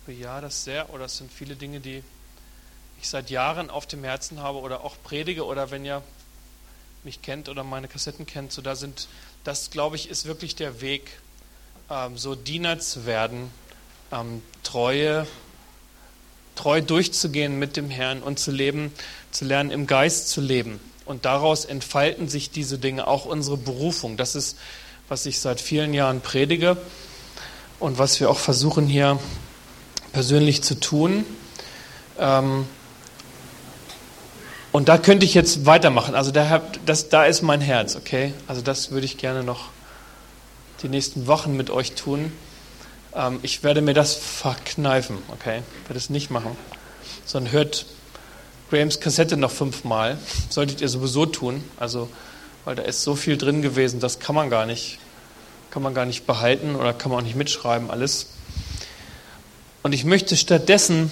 bejahe das sehr, oder es sind viele Dinge, die ich seit Jahren auf dem Herzen habe oder auch predige, oder wenn ihr mich kennt oder meine Kassetten kennt, so das glaube ich, ist wirklich der Weg, so Diener zu werden, treu durchzugehen mit dem Herrn und zu leben, zu lernen, im Geist zu leben. Und daraus entfalten sich diese Dinge, auch unsere Berufung. Das ist, was ich seit vielen Jahren predige und was wir auch versuchen hier persönlich zu tun. Und da könnte ich jetzt weitermachen. Also da ist mein Herz, okay? Also das würde ich gerne noch die nächsten Wochen mit euch tun. Ich werde mir das verkneifen, okay? Ich werde es nicht machen. Sondern hört Grahams Kassette noch 5-mal. Solltet ihr sowieso tun. Also, weil da ist so viel drin gewesen, das kann man gar nicht behalten oder kann man auch nicht mitschreiben, alles. Und ich möchte stattdessen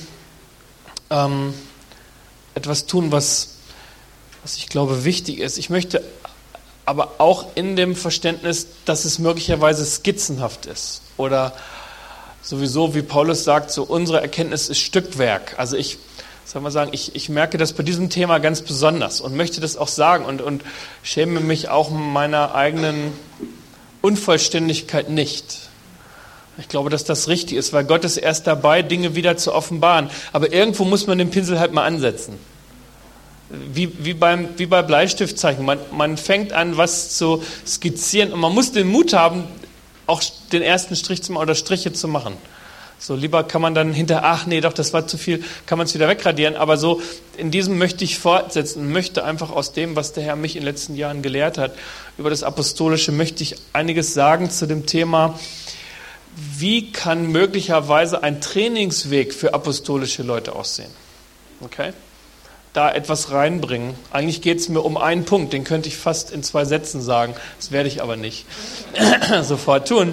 etwas tun, was ich glaube wichtig ist. Ich möchte aber auch in dem Verständnis, dass es möglicherweise skizzenhaft ist. Oder sowieso, wie Paulus sagt, so unsere Erkenntnis ist Stückwerk. Also ich merke das bei diesem Thema ganz besonders und möchte das auch sagen und schäme mich auch meiner eigenen Unvollständigkeit nicht. Ich glaube, dass das richtig ist, weil Gott ist erst dabei, Dinge wieder zu offenbaren. Aber irgendwo muss man den Pinsel halt mal ansetzen. Wie bei Bleistiftzeichen. Man fängt an, was zu skizzieren und man muss den Mut haben, auch den ersten Strich zu machen oder Striche zu machen. So, lieber kann man dann das war zu viel, kann man es wieder wegradieren. Aber so, in diesem möchte ich fortsetzen und möchte einfach aus dem, was der Herr mich in den letzten Jahren gelehrt hat, über das Apostolische, möchte ich einiges sagen zu dem Thema, wie kann möglicherweise ein Trainingsweg für apostolische Leute aussehen? Okay? Da etwas reinbringen. Eigentlich geht es mir um einen Punkt, den könnte ich fast in 2 Sätzen sagen. Das werde ich aber nicht sofort tun.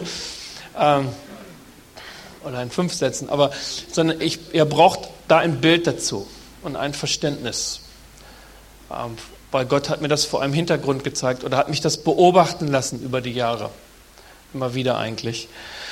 Oder in 5 Sätzen. Sondern ihr braucht da ein Bild dazu und ein Verständnis. Weil Gott hat mir das vor einem Hintergrund gezeigt oder hat mich das beobachten lassen über die Jahre. Immer wieder eigentlich.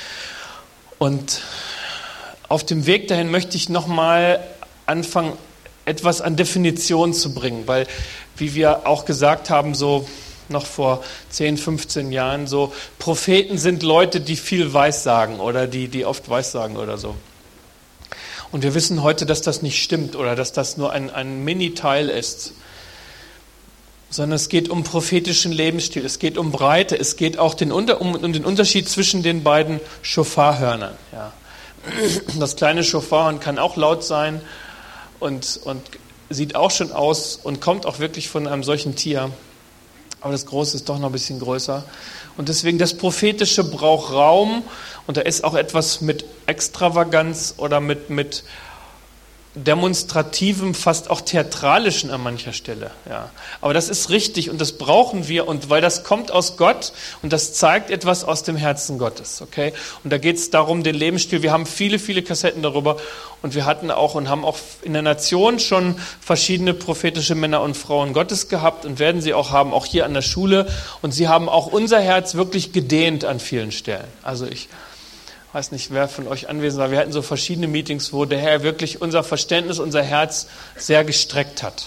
Und auf dem Weg dahin möchte ich nochmal anfangen, etwas an Definition zu bringen, weil, wie wir auch gesagt haben, so noch vor 10, 15 Jahren, so Propheten sind Leute, die viel Weissagen oder die oft Weissagen oder so. Und wir wissen heute, dass das nicht stimmt oder dass das nur ein Mini-Teil ist, sondern es geht um prophetischen Lebensstil, es geht um Breite, es geht auch um den Unterschied zwischen den beiden Schofarhörnern. Ja. Das kleine Schofarhorn kann auch laut sein und sieht auch schon aus und kommt auch wirklich von einem solchen Tier. Aber das Große ist doch noch ein bisschen größer. Und deswegen, das Prophetische braucht Raum und da ist auch etwas mit Extravaganz oder mit Demonstrativem, fast auch Theatralischen an mancher Stelle. Ja. Aber das ist richtig und das brauchen wir, und weil das kommt aus Gott und das zeigt etwas aus dem Herzen Gottes. Okay? Und da geht es darum, den Lebensstil. Wir haben viele, viele Kassetten darüber und wir hatten auch und haben auch in der Nation schon verschiedene prophetische Männer und Frauen Gottes gehabt und werden sie auch haben, auch hier an der Schule. Und sie haben auch unser Herz wirklich gedehnt an vielen Stellen. Also ich weiß nicht, wer von euch anwesend war. Wir hatten so verschiedene Meetings, wo der Herr wirklich unser Verständnis, unser Herz sehr gestreckt hat.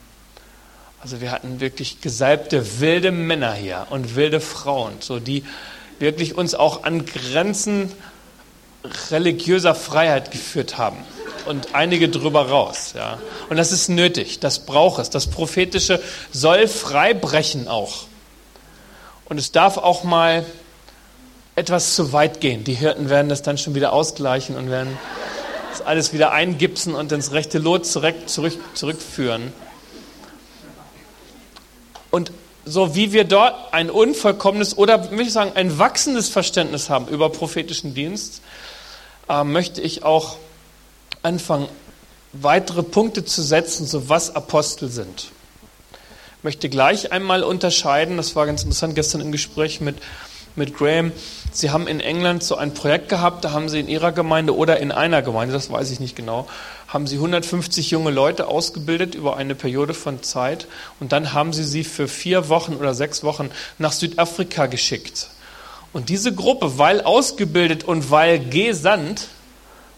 Also wir hatten wirklich gesalbte wilde Männer hier und wilde Frauen, so die wirklich uns auch an Grenzen religiöser Freiheit geführt haben. Und einige drüber raus. Ja. Und das ist nötig, das braucht es. Das Prophetische soll frei brechen auch. Und es darf auch mal etwas zu weit gehen. Die Hirten werden das dann schon wieder ausgleichen und werden das alles wieder eingipsen und ins rechte Lot zurückführen. Und so wie wir dort ein unvollkommenes oder, möchte ich sagen, ein wachsendes Verständnis haben über prophetischen Dienst, möchte ich auch anfangen, weitere Punkte zu setzen, so was Apostel sind. Ich möchte gleich einmal unterscheiden, das war ganz interessant gestern im Gespräch mit Graham. Sie haben in England so ein Projekt gehabt, da haben sie in ihrer Gemeinde oder in einer Gemeinde, das weiß ich nicht genau, haben sie 150 junge Leute ausgebildet über eine Periode von Zeit und dann haben sie für 4 Wochen oder 6 Wochen nach Südafrika geschickt. Und diese Gruppe, weil ausgebildet und weil gesandt,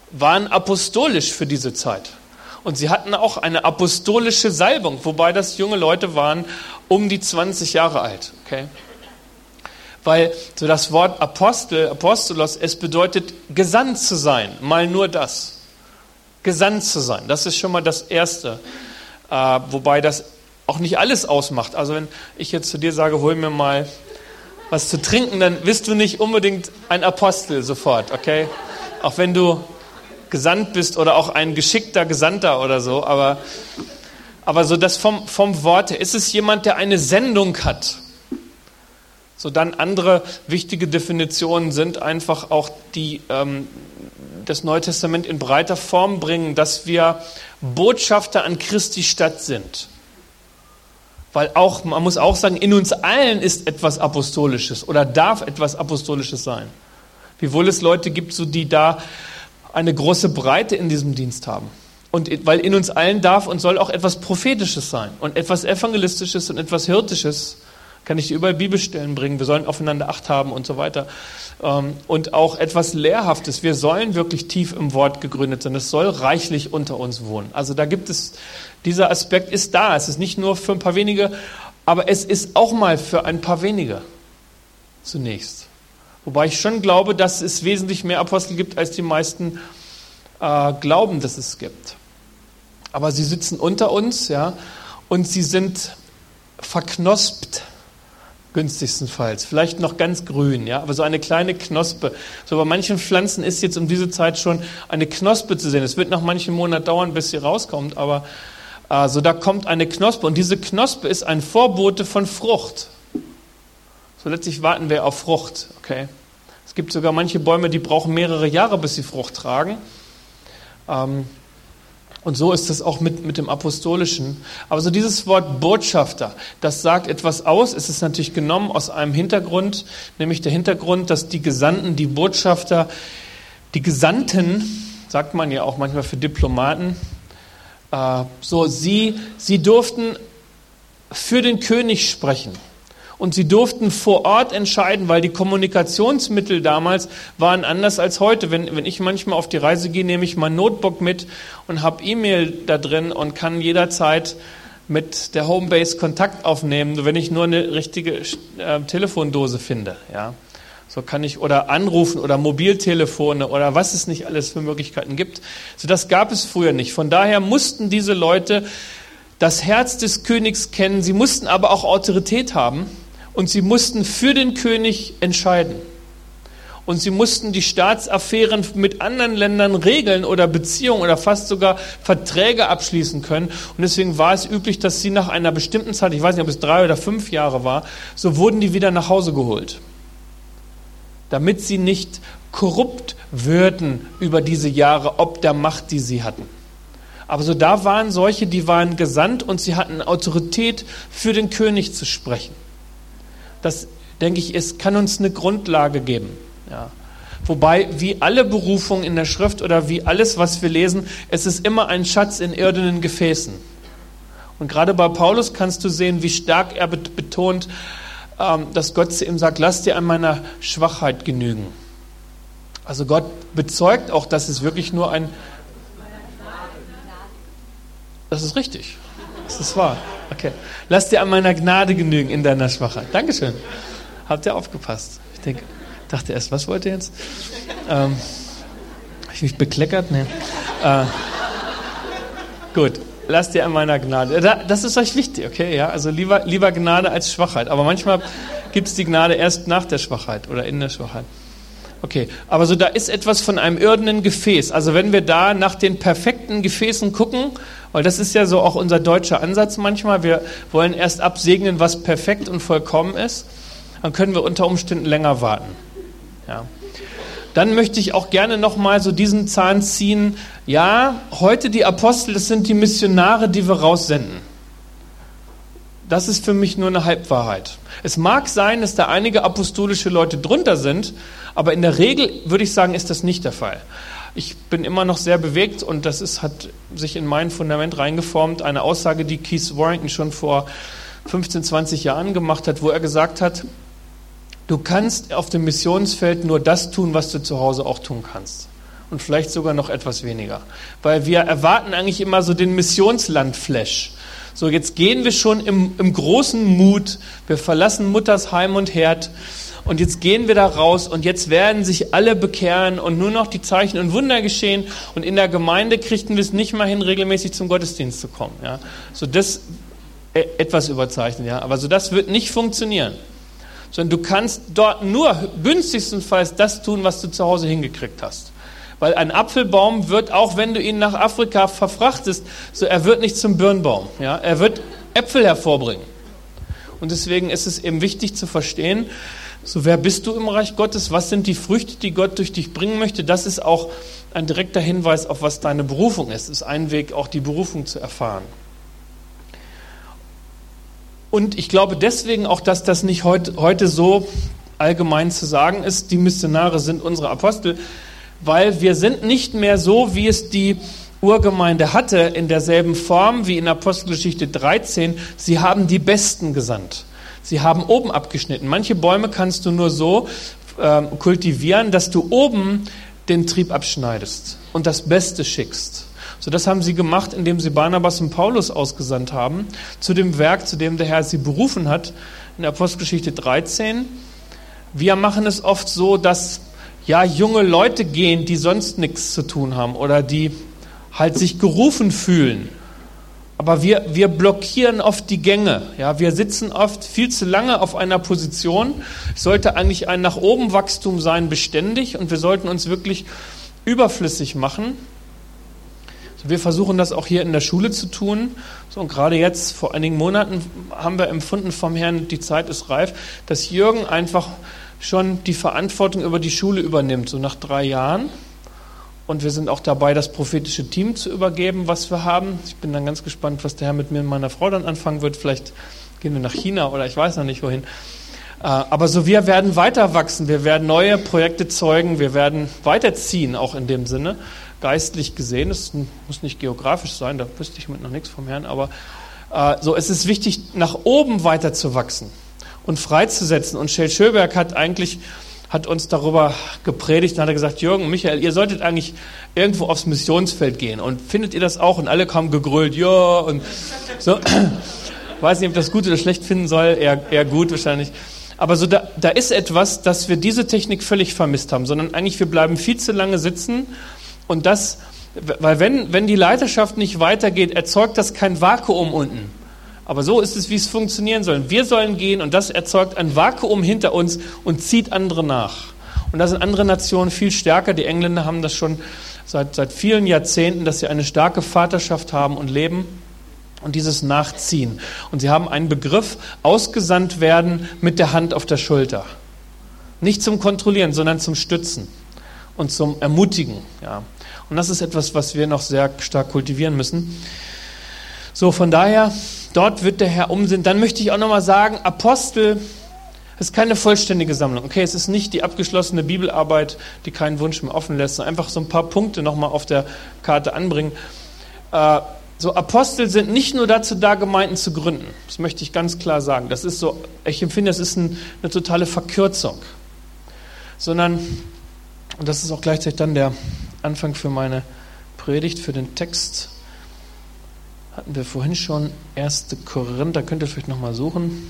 waren apostolisch für diese Zeit. Und sie hatten auch eine apostolische Salbung, wobei das junge Leute waren, um die 20 Jahre alt. Okay? Weil so das Wort Apostel, Apostolos, es bedeutet gesandt zu sein. Mal nur das. Gesandt zu sein. Das ist schon mal das Erste. Wobei das auch nicht alles ausmacht. Also wenn ich jetzt zu dir sage, hol mir mal was zu trinken, dann bist du nicht unbedingt ein Apostel sofort. Okay? Auch wenn du gesandt bist oder auch ein geschickter Gesandter oder so. Aber so das vom Wort her. Ist es jemand, der eine Sendung hat? So dann andere wichtige Definitionen sind einfach auch die das Neue Testament in breiter Form bringen, dass wir Botschafter an Christi Stadt sind. Weil auch, man muss auch sagen, in uns allen ist etwas Apostolisches oder darf etwas Apostolisches sein. Wiewohl es Leute gibt, so die da eine große Breite in diesem Dienst haben. Und weil in uns allen darf und soll auch etwas Prophetisches sein und etwas Evangelistisches und etwas Hirtisches. Kann ich dir überall Bibelstellen bringen. Wir sollen aufeinander Acht haben und so weiter. Und auch etwas Lehrhaftes. Wir sollen wirklich tief im Wort gegründet sein. Es soll reichlich unter uns wohnen. Also da gibt es, dieser Aspekt ist da. Es ist nicht nur für ein paar wenige, aber es ist auch mal für ein paar wenige zunächst. Wobei ich schon glaube, dass es wesentlich mehr Apostel gibt, als die meisten glauben, dass es gibt. Aber sie sitzen unter uns, ja, und sie sind verknospt, günstigstenfalls. Vielleicht noch ganz grün, ja, aber so eine kleine Knospe. So bei manchen Pflanzen ist jetzt um diese Zeit schon eine Knospe zu sehen. Es wird noch manchen Monat dauern, bis sie rauskommt, aber so da kommt eine Knospe und diese Knospe ist ein Vorbote von Frucht. So letztlich warten wir auf Frucht, okay. Es gibt sogar manche Bäume, die brauchen mehrere Jahre, bis sie Frucht tragen. Und so ist es auch mit dem Apostolischen. Aber so dieses Wort Botschafter, das sagt etwas aus. Es ist natürlich genommen aus einem Hintergrund, nämlich der Hintergrund, dass die Gesandten, die Botschafter, die Gesandten, sagt man ja auch manchmal für Diplomaten, sie durften für den König sprechen. Und sie durften vor Ort entscheiden, weil die Kommunikationsmittel damals waren anders als heute. Wenn ich manchmal auf die Reise gehe, nehme ich mein Notebook mit und habe E-Mail da drin und kann jederzeit mit der Homebase Kontakt aufnehmen, wenn ich nur eine richtige Telefondose finde. Ja. So kann ich oder anrufen oder Mobiltelefone oder was es nicht alles für Möglichkeiten gibt. So das gab es früher nicht. Von daher mussten diese Leute das Herz des Königs kennen. Sie mussten aber auch Autorität haben. Und sie mussten für den König entscheiden. Und sie mussten die Staatsaffären mit anderen Ländern regeln oder Beziehungen oder fast sogar Verträge abschließen können. Und deswegen war es üblich, dass sie nach einer bestimmten Zeit, ich weiß nicht, ob es 3 oder 5 Jahre war, so wurden die wieder nach Hause geholt. Damit sie nicht korrupt würden über diese Jahre, ob der Macht, die sie hatten. Aber so da waren solche, die waren gesandt und sie hatten Autorität, für den König zu sprechen. Das, denke ich, kann uns eine Grundlage geben. Ja. Wobei, wie alle Berufungen in der Schrift oder wie alles, was wir lesen, es ist immer ein Schatz in irdenen Gefäßen. Und gerade bei Paulus kannst du sehen, wie stark er betont, dass Gott zu ihm sagt, lass dir an meiner Schwachheit genügen. Also Gott bezeugt auch, dass es wirklich nur Das ist richtig. Das ist wahr. Okay. Lass dir an meiner Gnade genügen in deiner Schwachheit. Dankeschön. Habt ihr aufgepasst? Ich dachte erst, was wollt ihr jetzt? Habe ich mich bekleckert? Nee. Gut. Lass dir an meiner Gnade. Das ist euch wichtig, okay? Ja? Also lieber Gnade als Schwachheit. Aber manchmal gibt es die Gnade erst nach der Schwachheit oder in der Schwachheit. Okay, aber so da ist etwas von einem irdenen Gefäß. Also wenn wir da nach den perfekten Gefäßen gucken, weil das ist ja so auch unser deutscher Ansatz manchmal, wir wollen erst absegnen, was perfekt und vollkommen ist, dann können wir unter Umständen länger warten. Ja. Dann möchte ich auch gerne nochmal so diesen Zahn ziehen. Ja, heute die Apostel, das sind die Missionare, die wir raussenden. Das ist für mich nur eine Halbwahrheit. Es mag sein, dass da einige apostolische Leute drunter sind, aber in der Regel würde ich sagen, ist das nicht der Fall. Ich bin immer noch sehr bewegt und das hat sich in mein Fundament reingeformt. Eine Aussage, die Keith Warrington schon vor 15, 20 Jahren gemacht hat, wo er gesagt hat, du kannst auf dem Missionsfeld nur das tun, was du zu Hause auch tun kannst. und vielleicht sogar noch etwas weniger. Weil wir erwarten eigentlich immer so den Missionsland-Flash. So, jetzt gehen wir schon im großen Mut, wir verlassen Mutters Heim und Herd und jetzt gehen wir da raus und jetzt werden sich alle bekehren und nur noch die Zeichen und Wunder geschehen und in der Gemeinde kriegten wir es nicht mal hin, regelmäßig zum Gottesdienst zu kommen. Ja. So das etwas überzeichnen, ja, aber so das wird nicht funktionieren. Sondern du kannst dort nur günstigstenfalls das tun, was du zu Hause hingekriegt hast. Weil ein Apfelbaum wird, auch wenn du ihn nach Afrika verfrachtest, so er wird nicht zum Birnbaum. Ja? Er wird Äpfel hervorbringen. Und deswegen ist es eben wichtig zu verstehen, so wer bist du im Reich Gottes, was sind die Früchte, die Gott durch dich bringen möchte. Das ist auch ein direkter Hinweis auf, was deine Berufung ist. Das ist ein Weg, auch die Berufung zu erfahren. Und ich glaube deswegen auch, dass das nicht heute so allgemein zu sagen ist, die Missionare sind unsere Apostel, weil wir sind nicht mehr so, wie es die Urgemeinde hatte, in derselben Form wie in Apostelgeschichte 13. Sie haben die Besten gesandt. Sie haben oben abgeschnitten. Manche Bäume kannst du nur so kultivieren, dass du oben den Trieb abschneidest und das Beste schickst. So, das haben sie gemacht, indem sie Barnabas und Paulus ausgesandt haben, zu dem Werk, zu dem der Herr sie berufen hat, in der Apostelgeschichte 13. Wir machen es oft so, dass ja junge Leute gehen, die sonst nichts zu tun haben oder die halt sich gerufen fühlen. Aber wir blockieren oft die Gänge. Ja, wir sitzen oft viel zu lange auf einer Position. Es sollte eigentlich ein nach oben Wachstum sein, beständig, und wir sollten uns wirklich überflüssig machen. Wir versuchen das auch hier in der Schule zu tun. So, und gerade jetzt, vor einigen Monaten, haben wir empfunden vom Herrn, die Zeit ist reif, dass Jürgen einfach schon die Verantwortung über die Schule übernimmt, so nach 3 Jahren. Und wir sind auch dabei, das prophetische Team zu übergeben, was wir haben. Ich bin dann ganz gespannt, was der Herr mit mir und meiner Frau dann anfangen wird. Vielleicht gehen wir nach China oder ich weiß noch nicht wohin. Aber so, wir werden weiter wachsen, wir werden neue Projekte zeugen, wir werden weiterziehen, auch in dem Sinne. Geistlich gesehen, es muss nicht geografisch sein, da wüsste ich mit noch nichts vom Herrn, aber so, es ist wichtig, nach oben weiter zu wachsen und freizusetzen. Und Shell Schöberg hat uns darüber gepredigt und hat gesagt, Jürgen und Michael, ihr solltet eigentlich irgendwo aufs Missionsfeld gehen. Und findet ihr das auch? Und alle haben gegrölt, ja, und so. Weiß nicht, ob ich das gut oder schlecht finden soll, eher gut wahrscheinlich. Aber so, da ist etwas, dass wir diese Technik völlig vermisst haben, sondern eigentlich wir bleiben viel zu lange sitzen. Und das, weil wenn die Leiterschaft nicht weitergeht, erzeugt das kein Vakuum unten. Aber so ist es, wie es funktionieren soll. Wir sollen gehen und das erzeugt ein Vakuum hinter uns und zieht andere nach. Und da sind andere Nationen viel stärker. Die Engländer haben das schon seit vielen Jahrzehnten, dass sie eine starke Vaterschaft haben und leben und dieses Nachziehen. Und sie haben einen Begriff, ausgesandt werden mit der Hand auf der Schulter. Nicht zum Kontrollieren, sondern zum Stützen und zum Ermutigen. Ja. Und das ist etwas, was wir noch sehr stark kultivieren müssen. So, von daher, dort wird der Herr umsehen. Dann möchte ich auch nochmal sagen, Apostel ist keine vollständige Sammlung. Okay, es ist nicht die abgeschlossene Bibelarbeit, die keinen Wunsch mehr offen lässt, sondern einfach so ein paar Punkte nochmal auf der Karte anbringen. So, Apostel sind nicht nur dazu da, Gemeinden zu gründen. Das möchte ich ganz klar sagen. Das ist so, ich empfinde, das ist eine totale Verkürzung. Sondern, und das ist auch gleichzeitig dann der Anfang für meine Predigt, für den Text, hatten wir vorhin schon 1. Korinther, könnt ihr vielleicht nochmal suchen.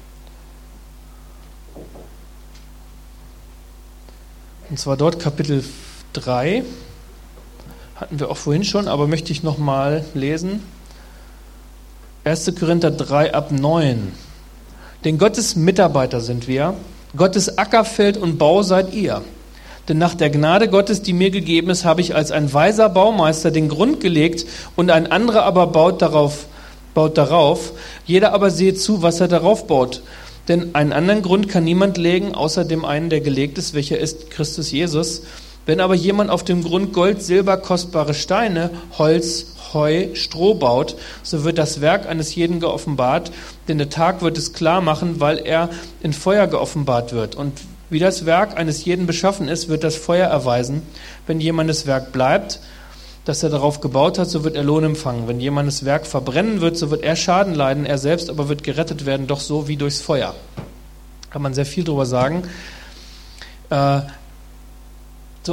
Und zwar dort Kapitel 3, hatten wir auch vorhin schon, aber möchte ich nochmal lesen. 1. Korinther 3 ab 9. Denn Gottes Mitarbeiter sind wir, Gottes Ackerfeld und Bau seid ihr. Denn nach der Gnade Gottes, die mir gegeben ist, habe ich als ein weiser Baumeister den Grund gelegt und ein anderer aber baut darauf. Jeder aber sehe zu, was er darauf baut. Denn einen anderen Grund kann niemand legen, außer dem einen, der gelegt ist, welcher ist Christus Jesus. Wenn aber jemand auf dem Grund Gold, Silber, kostbare Steine, Holz, Heu, Stroh baut, so wird das Werk eines jeden geoffenbart, denn der Tag wird es klar machen, weil er in Feuer geoffenbart wird. Und wie das Werk eines jeden beschaffen ist, wird das Feuer erweisen. Wenn jemandes Werk bleibt, das er darauf gebaut hat, so wird er Lohn empfangen. Wenn jemandes Werk verbrennen wird, so wird er Schaden leiden, er selbst aber wird gerettet werden, doch so wie durchs Feuer. Kann man sehr viel drüber sagen.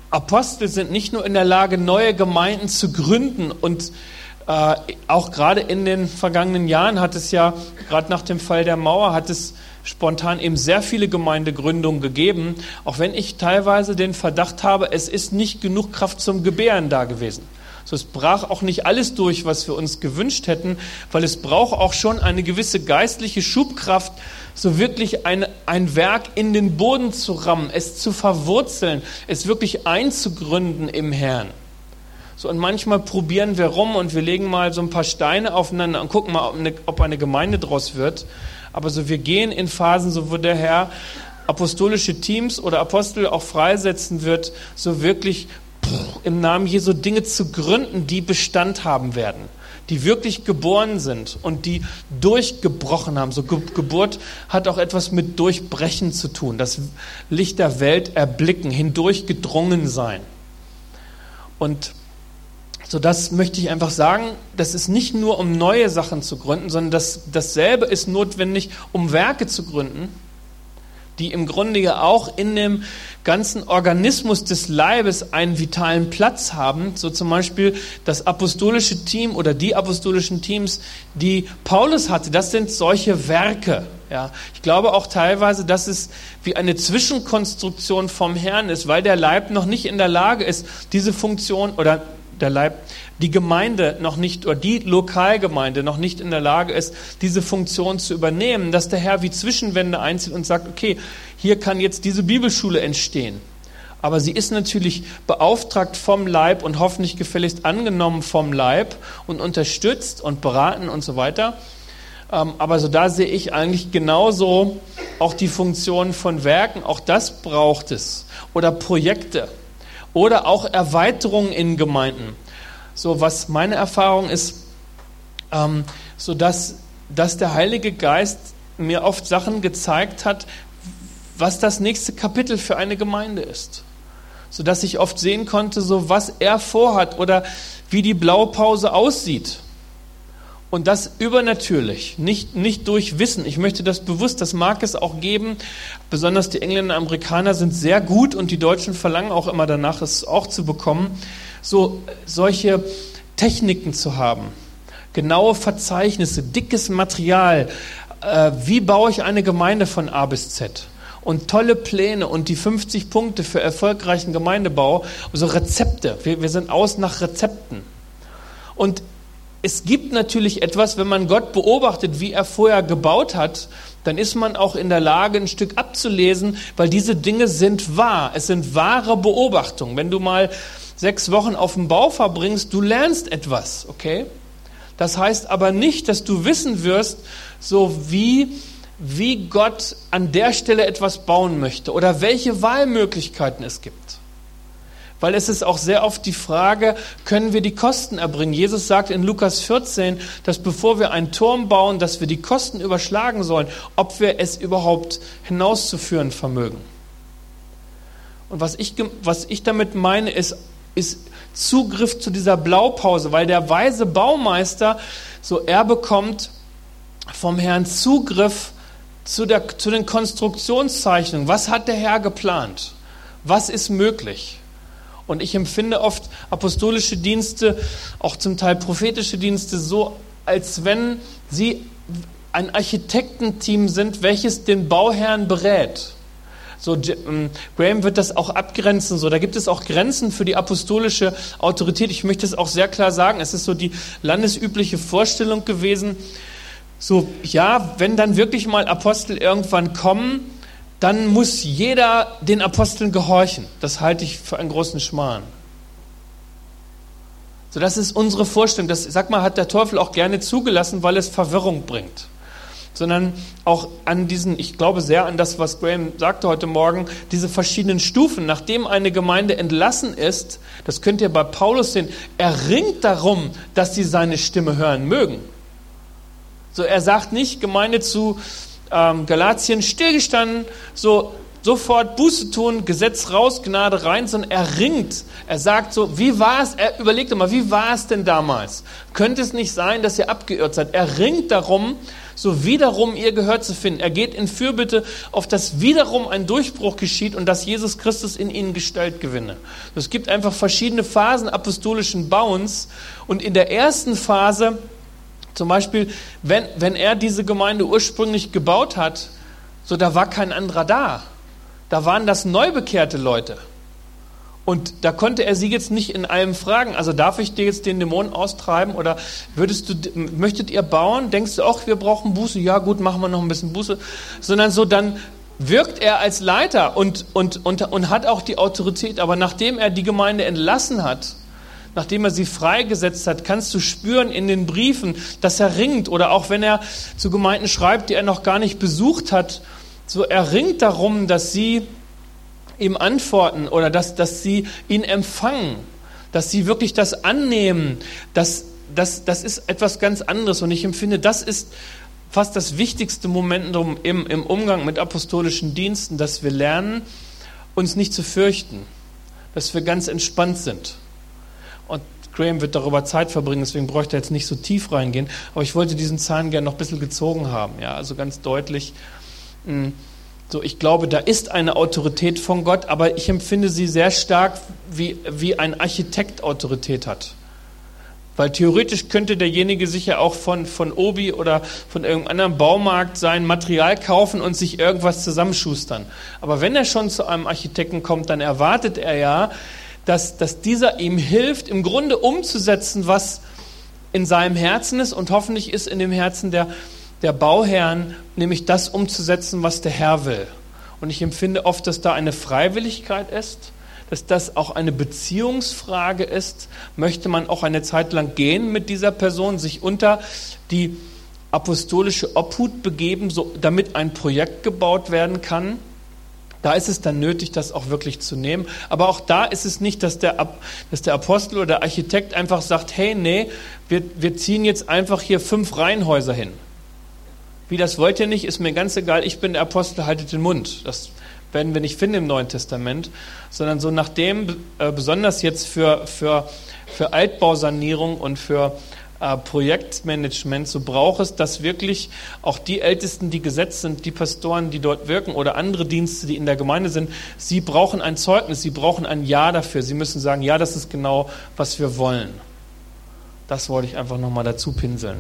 Apostel sind nicht nur in der Lage, neue Gemeinden zu gründen und auch gerade in den vergangenen Jahren hat es ja, gerade nach dem Fall der Mauer, hat es spontan eben sehr viele Gemeindegründungen gegeben, auch wenn ich teilweise den Verdacht habe, es ist nicht genug Kraft zum Gebären da gewesen. So, es brach auch nicht alles durch, was wir uns gewünscht hätten, weil es braucht auch schon eine gewisse geistliche Schubkraft, so wirklich ein Werk in den Boden zu rammen, es zu verwurzeln, es wirklich einzugründen im Herrn. So, und manchmal probieren wir rum und wir legen mal so ein paar Steine aufeinander und gucken mal, ob eine Gemeinde draus wird. Aber so, wir gehen in Phasen, so wo der Herr apostolische Teams oder Apostel auch freisetzen wird, so wirklich im Namen Jesu Dinge zu gründen, die Bestand haben werden, die wirklich geboren sind und die durchgebrochen haben. So, Geburt hat auch etwas mit Durchbrechen zu tun, das Licht der Welt erblicken, hindurchgedrungen sein. Und so, das möchte ich einfach sagen, das ist nicht nur, um neue Sachen zu gründen, sondern dasselbe ist notwendig, um Werke zu gründen, die im Grunde ja auch in dem ganzen Organismus des Leibes einen vitalen Platz haben. So zum Beispiel das apostolische Team oder die apostolischen Teams, die Paulus hatte, das sind solche Werke. Ja, ich glaube auch teilweise, dass es wie eine Zwischenkonstruktion vom Herrn ist, weil der Leib noch nicht in der Lage ist, diese Funktion oder der Leib, die Gemeinde noch nicht, oder die Lokalgemeinde noch nicht in der Lage ist, diese Funktion zu übernehmen, dass der Herr wie Zwischenwände einzieht und sagt, okay, hier kann jetzt diese Bibelschule entstehen. Aber sie ist natürlich beauftragt vom Leib und hoffentlich gefälligst angenommen vom Leib und unterstützt und beraten und so weiter. Aber so da sehe ich eigentlich genauso auch die Funktion von Werken, auch das braucht es. Oder Projekte. Oder auch Erweiterungen in Gemeinden. So, was meine Erfahrung ist, so dass der Heilige Geist mir oft Sachen gezeigt hat, was das nächste Kapitel für eine Gemeinde ist. So dass ich oft sehen konnte, so was er vorhat oder wie die Blaupause aussieht. Und das übernatürlich, nicht durch Wissen. Ich möchte das bewusst, das mag es auch geben. Besonders die Engländer und Amerikaner sind sehr gut und die Deutschen verlangen auch immer danach, es auch zu bekommen, so solche Techniken zu haben. Genaue Verzeichnisse, dickes Material. Wie baue ich eine Gemeinde von A bis Z? Und tolle Pläne und die 50 Punkte für erfolgreichen Gemeindebau, also Rezepte. Wir sind aus nach Rezepten. Und es gibt natürlich etwas, wenn man Gott beobachtet, wie er vorher gebaut hat, dann ist man auch in der Lage, ein Stück abzulesen, weil diese Dinge sind wahr. Es sind wahre Beobachtungen. Wenn du mal 6 Wochen auf dem Bau verbringst, du lernst etwas, okay? Das heißt aber nicht, dass du wissen wirst, so wie Gott an der Stelle etwas bauen möchte oder welche Wahlmöglichkeiten es gibt. Weil es ist auch sehr oft die Frage, können wir die Kosten erbringen? Jesus sagt in Lukas 14, dass bevor wir einen Turm bauen, dass wir die Kosten überschlagen sollen, ob wir es überhaupt hinauszuführen vermögen. Und was ich damit meine, ist Zugriff zu dieser Blaupause, weil der weise Baumeister, so er bekommt vom Herrn Zugriff zu den Konstruktionszeichnungen. Was hat der Herr geplant? Was ist möglich? Und ich empfinde oft apostolische Dienste, auch zum Teil prophetische Dienste, so, als wenn sie ein Architektenteam sind, welches den Bauherrn berät. So, Graham wird das auch abgrenzen. So, da gibt es auch Grenzen für die apostolische Autorität. Ich möchte es auch sehr klar sagen. Es ist so die landesübliche Vorstellung gewesen. So, ja, wenn dann wirklich mal Apostel irgendwann kommen, dann muss jeder den Aposteln gehorchen. Das halte ich für einen großen Schmarrn. So, das ist unsere Vorstellung. Das, sag mal, hat der Teufel auch gerne zugelassen, weil es Verwirrung bringt. Sondern auch an diesen, ich glaube sehr an das, was Graham sagte heute Morgen, diese verschiedenen Stufen, nachdem eine Gemeinde entlassen ist, das könnt ihr bei Paulus sehen, er ringt darum, dass sie seine Stimme hören mögen. So, er sagt nicht, Gemeinde zu Galatien stillgestanden, so sofort Buße tun, Gesetz raus, Gnade rein, sondern er ringt. Er sagt so, wie war es? Er überlegt doch mal, wie war es denn damals? Könnte es nicht sein, dass ihr abgeirrt seid? Er ringt darum, so wiederum ihr Gehör zu finden. Er geht in Fürbitte, auf das wiederum ein Durchbruch geschieht und dass Jesus Christus in ihnen Gestalt gewinne. Es gibt einfach verschiedene Phasen apostolischen Bauens und in der ersten Phase, zum Beispiel, wenn er diese Gemeinde ursprünglich gebaut hat, so da war kein anderer da. Da waren das neu bekehrte Leute. Und da konnte er sie jetzt nicht in allem fragen, also darf ich dir jetzt den Dämon austreiben oder möchtet ihr bauen? Denkst du auch, wir brauchen Buße? Ja gut, machen wir noch ein bisschen Buße. Sondern so dann wirkt er als Leiter und hat auch die Autorität. Aber nachdem er die Gemeinde entlassen hat, nachdem er sie freigesetzt hat, kannst du spüren in den Briefen, dass er ringt. Oder auch wenn er zu Gemeinden schreibt, die er noch gar nicht besucht hat, so er ringt darum, dass sie ihm antworten oder dass sie ihn empfangen, dass sie wirklich das annehmen. Das ist etwas ganz anderes. Und ich empfinde, das ist fast das wichtigste Momentum im Umgang mit apostolischen Diensten, dass wir lernen, uns nicht zu fürchten, dass wir ganz entspannt sind. Und Graham wird darüber Zeit verbringen, deswegen bräuchte er jetzt nicht so tief reingehen. Aber ich wollte diesen Zahn gerne noch ein bisschen gezogen haben. Ja, also ganz deutlich. So, ich glaube, da ist eine Autorität von Gott, aber ich empfinde sie sehr stark, wie ein Architekt Autorität hat. Weil theoretisch könnte derjenige sich ja auch von Obi oder von irgendeinem anderen Baumarkt sein Material kaufen und sich irgendwas zusammenschustern. Aber wenn er schon zu einem Architekten kommt, dann erwartet er ja, dass dieser ihm hilft, im Grunde umzusetzen, was in seinem Herzen ist und hoffentlich ist in dem Herzen der Bauherren, nämlich das umzusetzen, was der Herr will. Und ich empfinde oft, dass da eine Freiwilligkeit ist, dass das auch eine Beziehungsfrage ist. Möchte man auch eine Zeit lang gehen mit dieser Person, sich unter die apostolische Obhut begeben, so, damit ein Projekt gebaut werden kann? Da ist es dann nötig, das auch wirklich zu nehmen. Aber auch da ist es nicht, dass der Apostel oder der Architekt einfach sagt, hey, nee, wir ziehen jetzt einfach hier 5 Reihenhäuser hin. Wie, das wollt ihr nicht, ist mir ganz egal, ich bin der Apostel, haltet den Mund. Das werden wir nicht finden im Neuen Testament, sondern so nachdem, besonders jetzt für Altbausanierung und für Projektmanagement, so braucht es, dass wirklich auch die Ältesten, die gesetzt sind, die Pastoren, die dort wirken oder andere Dienste, die in der Gemeinde sind, sie brauchen ein Zeugnis, sie brauchen ein Ja dafür. Sie müssen sagen, ja, das ist genau, was wir wollen. Das wollte ich einfach nochmal dazu pinseln.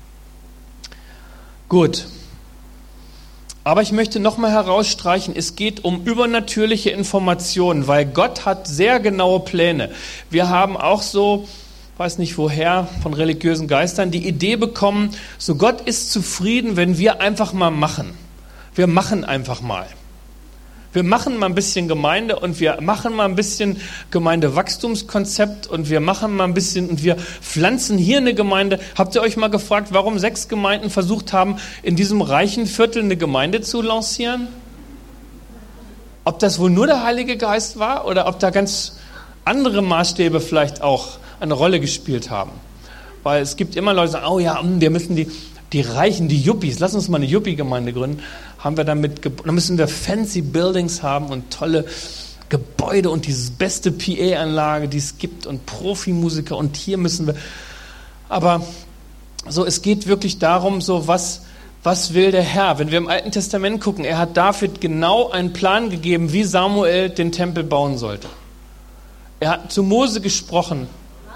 Gut, aber ich möchte nochmal herausstreichen, es geht um übernatürliche Informationen, weil Gott hat sehr genaue Pläne. Wir haben auch so, weiß nicht woher, von religiösen Geistern die Idee bekommen, so Gott ist zufrieden, wenn wir einfach mal machen. Wir machen einfach mal. Wir machen mal ein bisschen Gemeinde und wir machen mal ein bisschen Gemeindewachstumskonzept und wir machen mal ein bisschen und wir pflanzen hier eine Gemeinde. Habt ihr euch mal gefragt, warum 6 Gemeinden versucht haben, in diesem reichen Viertel eine Gemeinde zu lancieren? Ob das wohl nur der Heilige Geist war oder ob da ganz andere Maßstäbe vielleicht auch eine Rolle gespielt haben? Weil es gibt immer Leute, die sagen, oh ja, wir müssen die Reichen, die Yuppies, lass uns mal eine Yuppie-Gemeinde gründen. Dann müssen wir fancy Buildings haben und tolle Gebäude und diese beste PA-Anlage, die es gibt und Profimusiker und hier müssen wir. Aber so, es geht wirklich darum, so was will der Herr? Wenn wir im Alten Testament gucken, er hat David genau einen Plan gegeben, wie Samuel den Tempel bauen sollte. Er hat zu Mose gesprochen.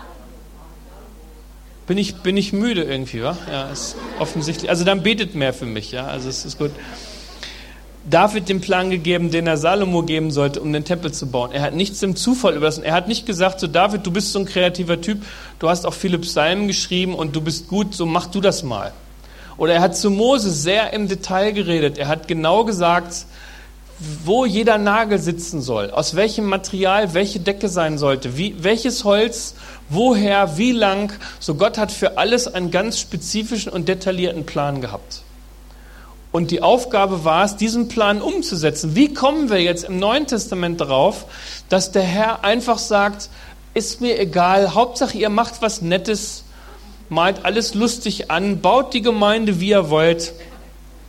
Bin ich müde irgendwie, wa? Ja, ist offensichtlich. Also dann betet mehr für mich, ja. Also es ist gut. David den Plan gegeben, den er Salomo geben sollte, um den Tempel zu bauen. Er hat nichts dem Zufall überlassen. Er hat nicht gesagt, so David, du bist so ein kreativer Typ, du hast auch viele Psalmen geschrieben und du bist gut, so mach du das mal. Oder er hat zu Mose sehr im Detail geredet. Er hat genau gesagt, wo jeder Nagel sitzen soll, aus welchem Material welche Decke sein sollte, welches Holz, woher, wie lang. So Gott hat für alles einen ganz spezifischen und detaillierten Plan gehabt. Und die Aufgabe war es, diesen Plan umzusetzen. Wie kommen wir jetzt im Neuen Testament darauf, dass der Herr einfach sagt, ist mir egal, Hauptsache ihr macht was Nettes, malt alles lustig an, baut die Gemeinde, wie ihr wollt.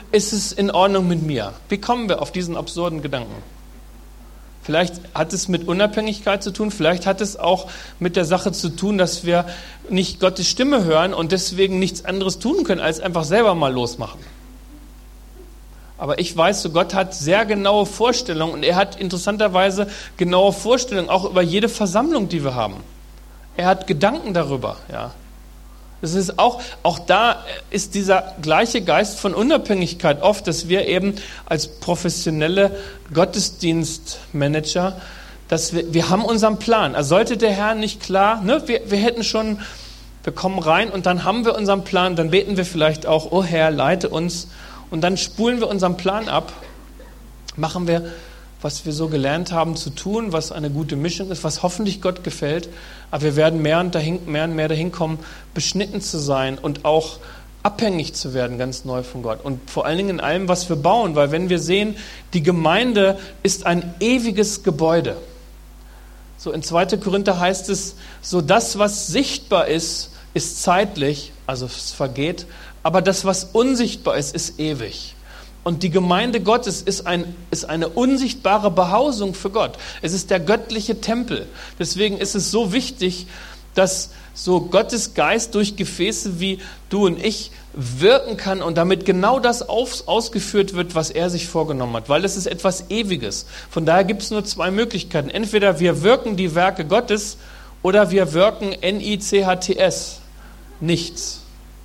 ist es in Ordnung mit mir? Wie kommen wir auf diesen absurden Gedanken? Vielleicht hat es mit Unabhängigkeit zu tun, vielleicht hat es auch mit der Sache zu tun, dass wir nicht Gottes Stimme hören und deswegen nichts anderes tun können, als einfach selber mal losmachen. Aber ich weiß, so Gott hat sehr genaue Vorstellungen und er hat interessanterweise genaue Vorstellungen auch über jede Versammlung, die wir haben. Er hat Gedanken darüber, ja. Das ist auch da ist dieser gleiche Geist von Unabhängigkeit oft, dass wir eben als professionelle Gottesdienstmanager, dass wir haben unseren Plan. Also sollte der Herr nicht klar, ne, wir hätten schon, wir kommen rein und dann haben wir unseren Plan, dann beten wir vielleicht auch, oh Herr, leite uns und dann spulen wir unseren Plan ab, machen wir, was wir so gelernt haben zu tun, was eine gute Mischung ist, was hoffentlich Gott gefällt. Aber wir werden mehr und mehr dahin kommen, beschnitten zu sein und auch abhängig zu werden, ganz neu von Gott. Und vor allen Dingen in allem, was wir bauen. Weil wenn wir sehen, die Gemeinde ist ein ewiges Gebäude. So in 2. Korinther heißt es, so das, was sichtbar ist, ist zeitlich, also es vergeht. Aber das, was unsichtbar ist, ist ewig. Und die Gemeinde Gottes ist eine unsichtbare Behausung für Gott. Es ist der göttliche Tempel. Deswegen ist es so wichtig, dass so Gottes Geist durch Gefäße wie du und ich wirken kann und damit genau das ausgeführt wird, was er sich vorgenommen hat. Weil es ist etwas Ewiges. Von daher gibt es nur 2 Möglichkeiten. Entweder wir wirken die Werke Gottes oder wir wirken NICHTS. Nichts.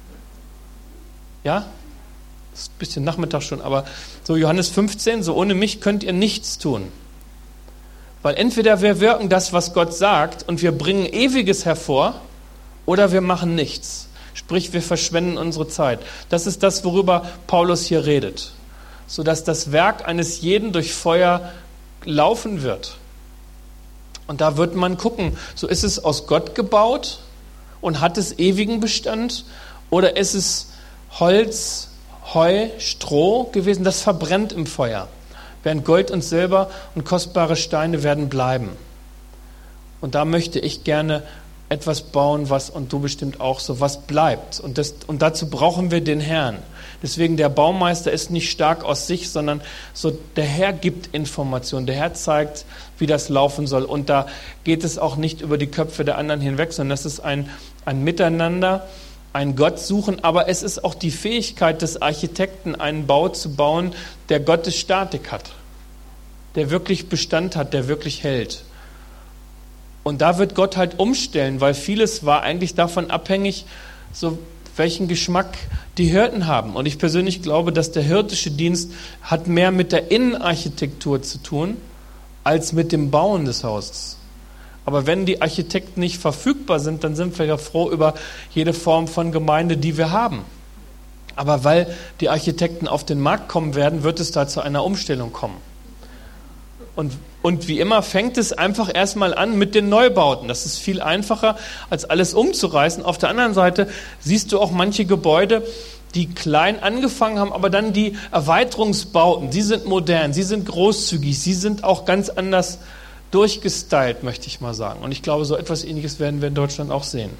Ja? Das ist ein bisschen Nachmittag schon, aber so Johannes 15, so ohne mich könnt ihr nichts tun. Weil entweder wir wirken das, was Gott sagt und wir bringen Ewiges hervor oder wir machen nichts. Sprich, wir verschwenden unsere Zeit. Das ist das, worüber Paulus hier redet. Sodass das Werk eines jeden durch Feuer laufen wird. Und da wird man gucken, so ist es aus Gott gebaut und hat es ewigen Bestand oder ist es Holz, Heu, Stroh gewesen, das verbrennt im Feuer. Während Gold und Silber und kostbare Steine werden bleiben. Und da möchte ich gerne etwas bauen, und du bestimmt auch so, was bleibt. Und dazu brauchen wir den Herrn. Deswegen der Baumeister ist nicht stark aus sich, sondern so der Herr gibt Informationen. Der Herr zeigt, wie das laufen soll. Und da geht es auch nicht über die Köpfe der anderen hinweg, sondern das ist ein Miteinander, ein Gott suchen, aber es ist auch die Fähigkeit des Architekten, einen Bau zu bauen, der Gottes Statik hat, der wirklich Bestand hat, der wirklich hält. Und da wird Gott halt umstellen, weil vieles war eigentlich davon abhängig, so welchen Geschmack die Hirten haben. Und ich persönlich glaube, dass der hirtische Dienst hat mehr mit der Innenarchitektur zu tun, als mit dem Bauen des Hauses. Aber wenn die Architekten nicht verfügbar sind, dann sind wir ja froh über jede Form von Gemeinde, die wir haben. Aber weil die Architekten auf den Markt kommen werden, wird es da zu einer Umstellung kommen. Und wie immer fängt es einfach erstmal an mit den Neubauten. Das ist viel einfacher, als alles umzureißen. Auf der anderen Seite siehst du auch manche Gebäude, die klein angefangen haben, aber dann die Erweiterungsbauten, sie sind modern, sie sind großzügig, sie sind auch ganz anders durchgestylt, möchte ich mal sagen. Und ich glaube, so etwas Ähnliches werden wir in Deutschland auch sehen.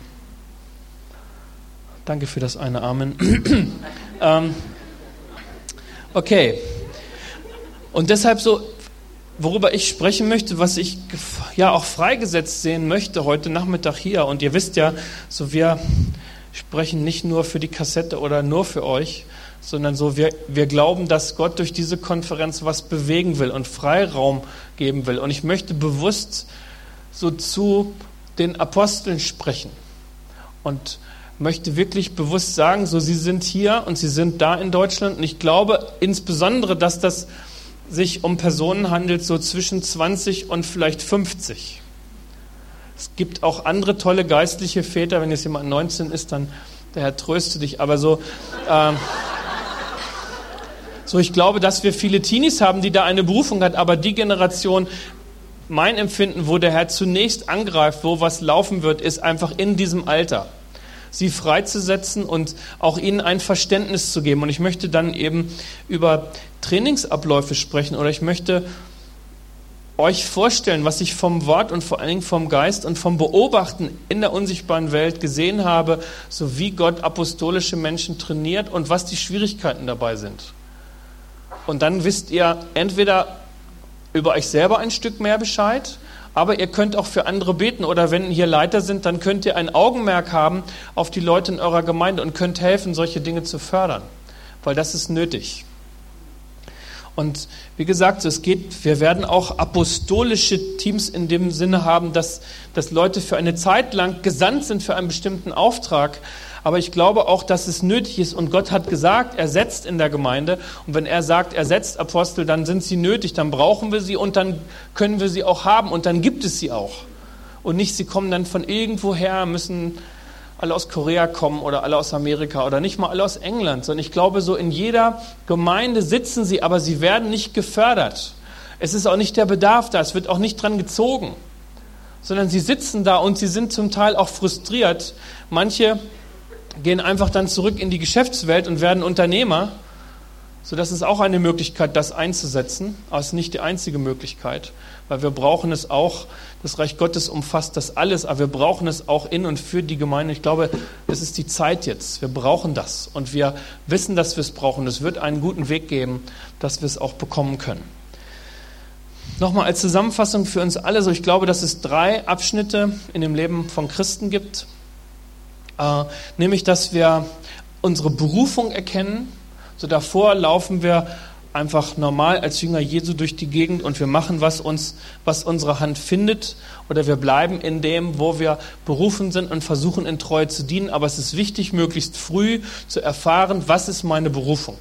Danke für das eine Amen. Okay. Und deshalb so, worüber ich sprechen möchte, was ich ja auch freigesetzt sehen möchte heute Nachmittag hier. Und ihr wisst ja, so wir sprechen nicht nur für die Kassette oder nur für euch, sondern so wir glauben, dass Gott durch diese Konferenz was bewegen will und Freiraum geben will. Und ich möchte bewusst so zu den Aposteln sprechen und möchte wirklich bewusst sagen, so sie sind hier und sie sind da in Deutschland. Und ich glaube insbesondere, dass das sich um Personen handelt, so zwischen 20 und vielleicht 50. Es gibt auch andere tolle geistliche Väter, wenn jetzt jemand 19 ist, dann der Herr tröste dich. Aber so ich glaube, dass wir viele Teenies haben, die da eine Berufung hat, aber die Generation, mein Empfinden, wo der Herr zunächst angreift, wo was laufen wird, ist einfach in diesem Alter. Sie freizusetzen und auch ihnen ein Verständnis zu geben. Und ich möchte dann eben über Trainingsabläufe sprechen oder ich möchte euch vorstellen, was ich vom Wort und vor allen Dingen vom Geist und vom Beobachten in der unsichtbaren Welt gesehen habe, so wie Gott apostolische Menschen trainiert und was die Schwierigkeiten dabei sind. Und dann wisst ihr entweder über euch selber ein Stück mehr Bescheid, aber ihr könnt auch für andere beten. Oder wenn hier Leiter sind, dann könnt ihr ein Augenmerk haben auf die Leute in eurer Gemeinde und könnt helfen, solche Dinge zu fördern. Weil das ist nötig. Und wie gesagt, wir werden auch apostolische Teams in dem Sinne haben, dass Leute für eine Zeit lang gesandt sind für einen bestimmten Auftrag. Aber ich glaube auch, dass es nötig ist. Und Gott hat gesagt, er setzt in der Gemeinde. Und wenn er sagt, er setzt Apostel, dann sind sie nötig, dann brauchen wir sie und dann können wir sie auch haben und dann gibt es sie auch. Und nicht, sie kommen dann von irgendwoher, müssen alle aus Korea kommen oder alle aus Amerika oder nicht mal alle aus England. Sondern ich glaube, so in jeder Gemeinde sitzen sie, aber sie werden nicht gefördert. Es ist auch nicht der Bedarf da, es wird auch nicht dran gezogen. Sondern sie sitzen da und sie sind zum Teil auch frustriert. Manche gehen einfach dann zurück in die Geschäftswelt und werden Unternehmer. So, das ist auch eine Möglichkeit, das einzusetzen. Aber es ist nicht die einzige Möglichkeit, weil wir brauchen es auch. Das Reich Gottes umfasst das alles, aber wir brauchen es auch in und für die Gemeinde. Ich glaube, es ist die Zeit jetzt. Wir brauchen das und wir wissen, dass wir es brauchen. Es wird einen guten Weg geben, dass wir es auch bekommen können. Nochmal als Zusammenfassung für uns alle. So, ich glaube, dass es 3 Abschnitte in dem Leben von Christen gibt. Nämlich, dass wir unsere Berufung erkennen. So davor laufen wir einfach normal als Jünger Jesu durch die Gegend und wir machen, was unsere Hand findet, oder wir bleiben in dem, wo wir berufen sind und versuchen in Treue zu dienen. Aber es ist wichtig, möglichst früh zu erfahren, was ist meine Berufung.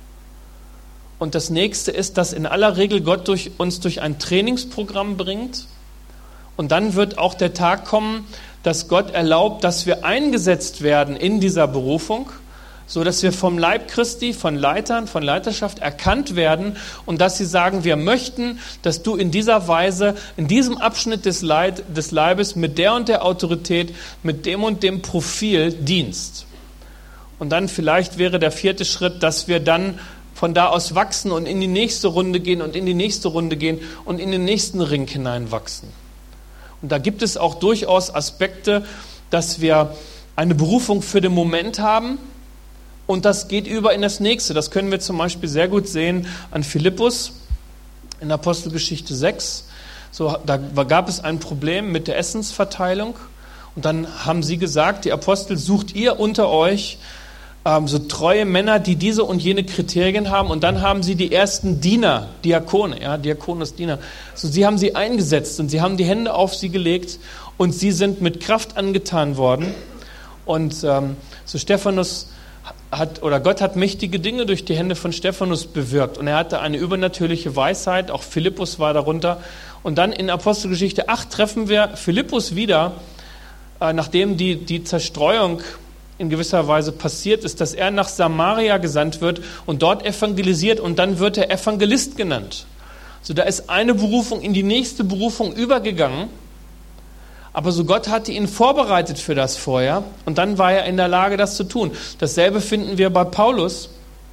Und das nächste ist, dass in aller Regel Gott uns durch ein Trainingsprogramm bringt. Und dann wird auch der Tag kommen, dass Gott erlaubt, dass wir eingesetzt werden in dieser Berufung, so dass wir vom Leib Christi, von Leitern, von Leiterschaft erkannt werden und dass sie sagen, wir möchten, dass du in dieser Weise, in diesem Abschnitt des Leibes mit der und der Autorität, mit dem und dem Profil dienst. Und dann vielleicht wäre der 4. Schritt, dass wir dann von da aus wachsen und in die nächste Runde gehen und in die nächste Runde gehen und in den nächsten Ring hineinwachsen. Und da gibt es auch durchaus Aspekte, dass wir eine Berufung für den Moment haben und das geht über in das nächste. Das können wir zum Beispiel sehr gut sehen an Philippus in Apostelgeschichte 6. So, da gab es ein Problem mit der Essensverteilung und dann haben sie gesagt, die Apostel, sucht ihr unter euch so treue Männer, die diese und jene Kriterien haben, und dann haben sie die ersten Diener, Diakone, Diakonos, Diener. So, sie haben sie eingesetzt und sie haben die Hände auf sie gelegt und sie sind mit Kraft angetan worden. Und so Stephanus Gott hat mächtige Dinge durch die Hände von Stephanus bewirkt und er hatte eine übernatürliche Weisheit, auch Philippus war darunter. Und dann in Apostelgeschichte 8 treffen wir Philippus wieder, nachdem die Zerstreuung in gewisser Weise passiert ist, dass er nach Samaria gesandt wird und dort evangelisiert und dann wird er Evangelist genannt. So, da ist eine Berufung in die nächste Berufung übergegangen, aber so Gott hatte ihn vorbereitet für das vorher und dann war er in der Lage, das zu tun. Dasselbe finden wir bei Paulus.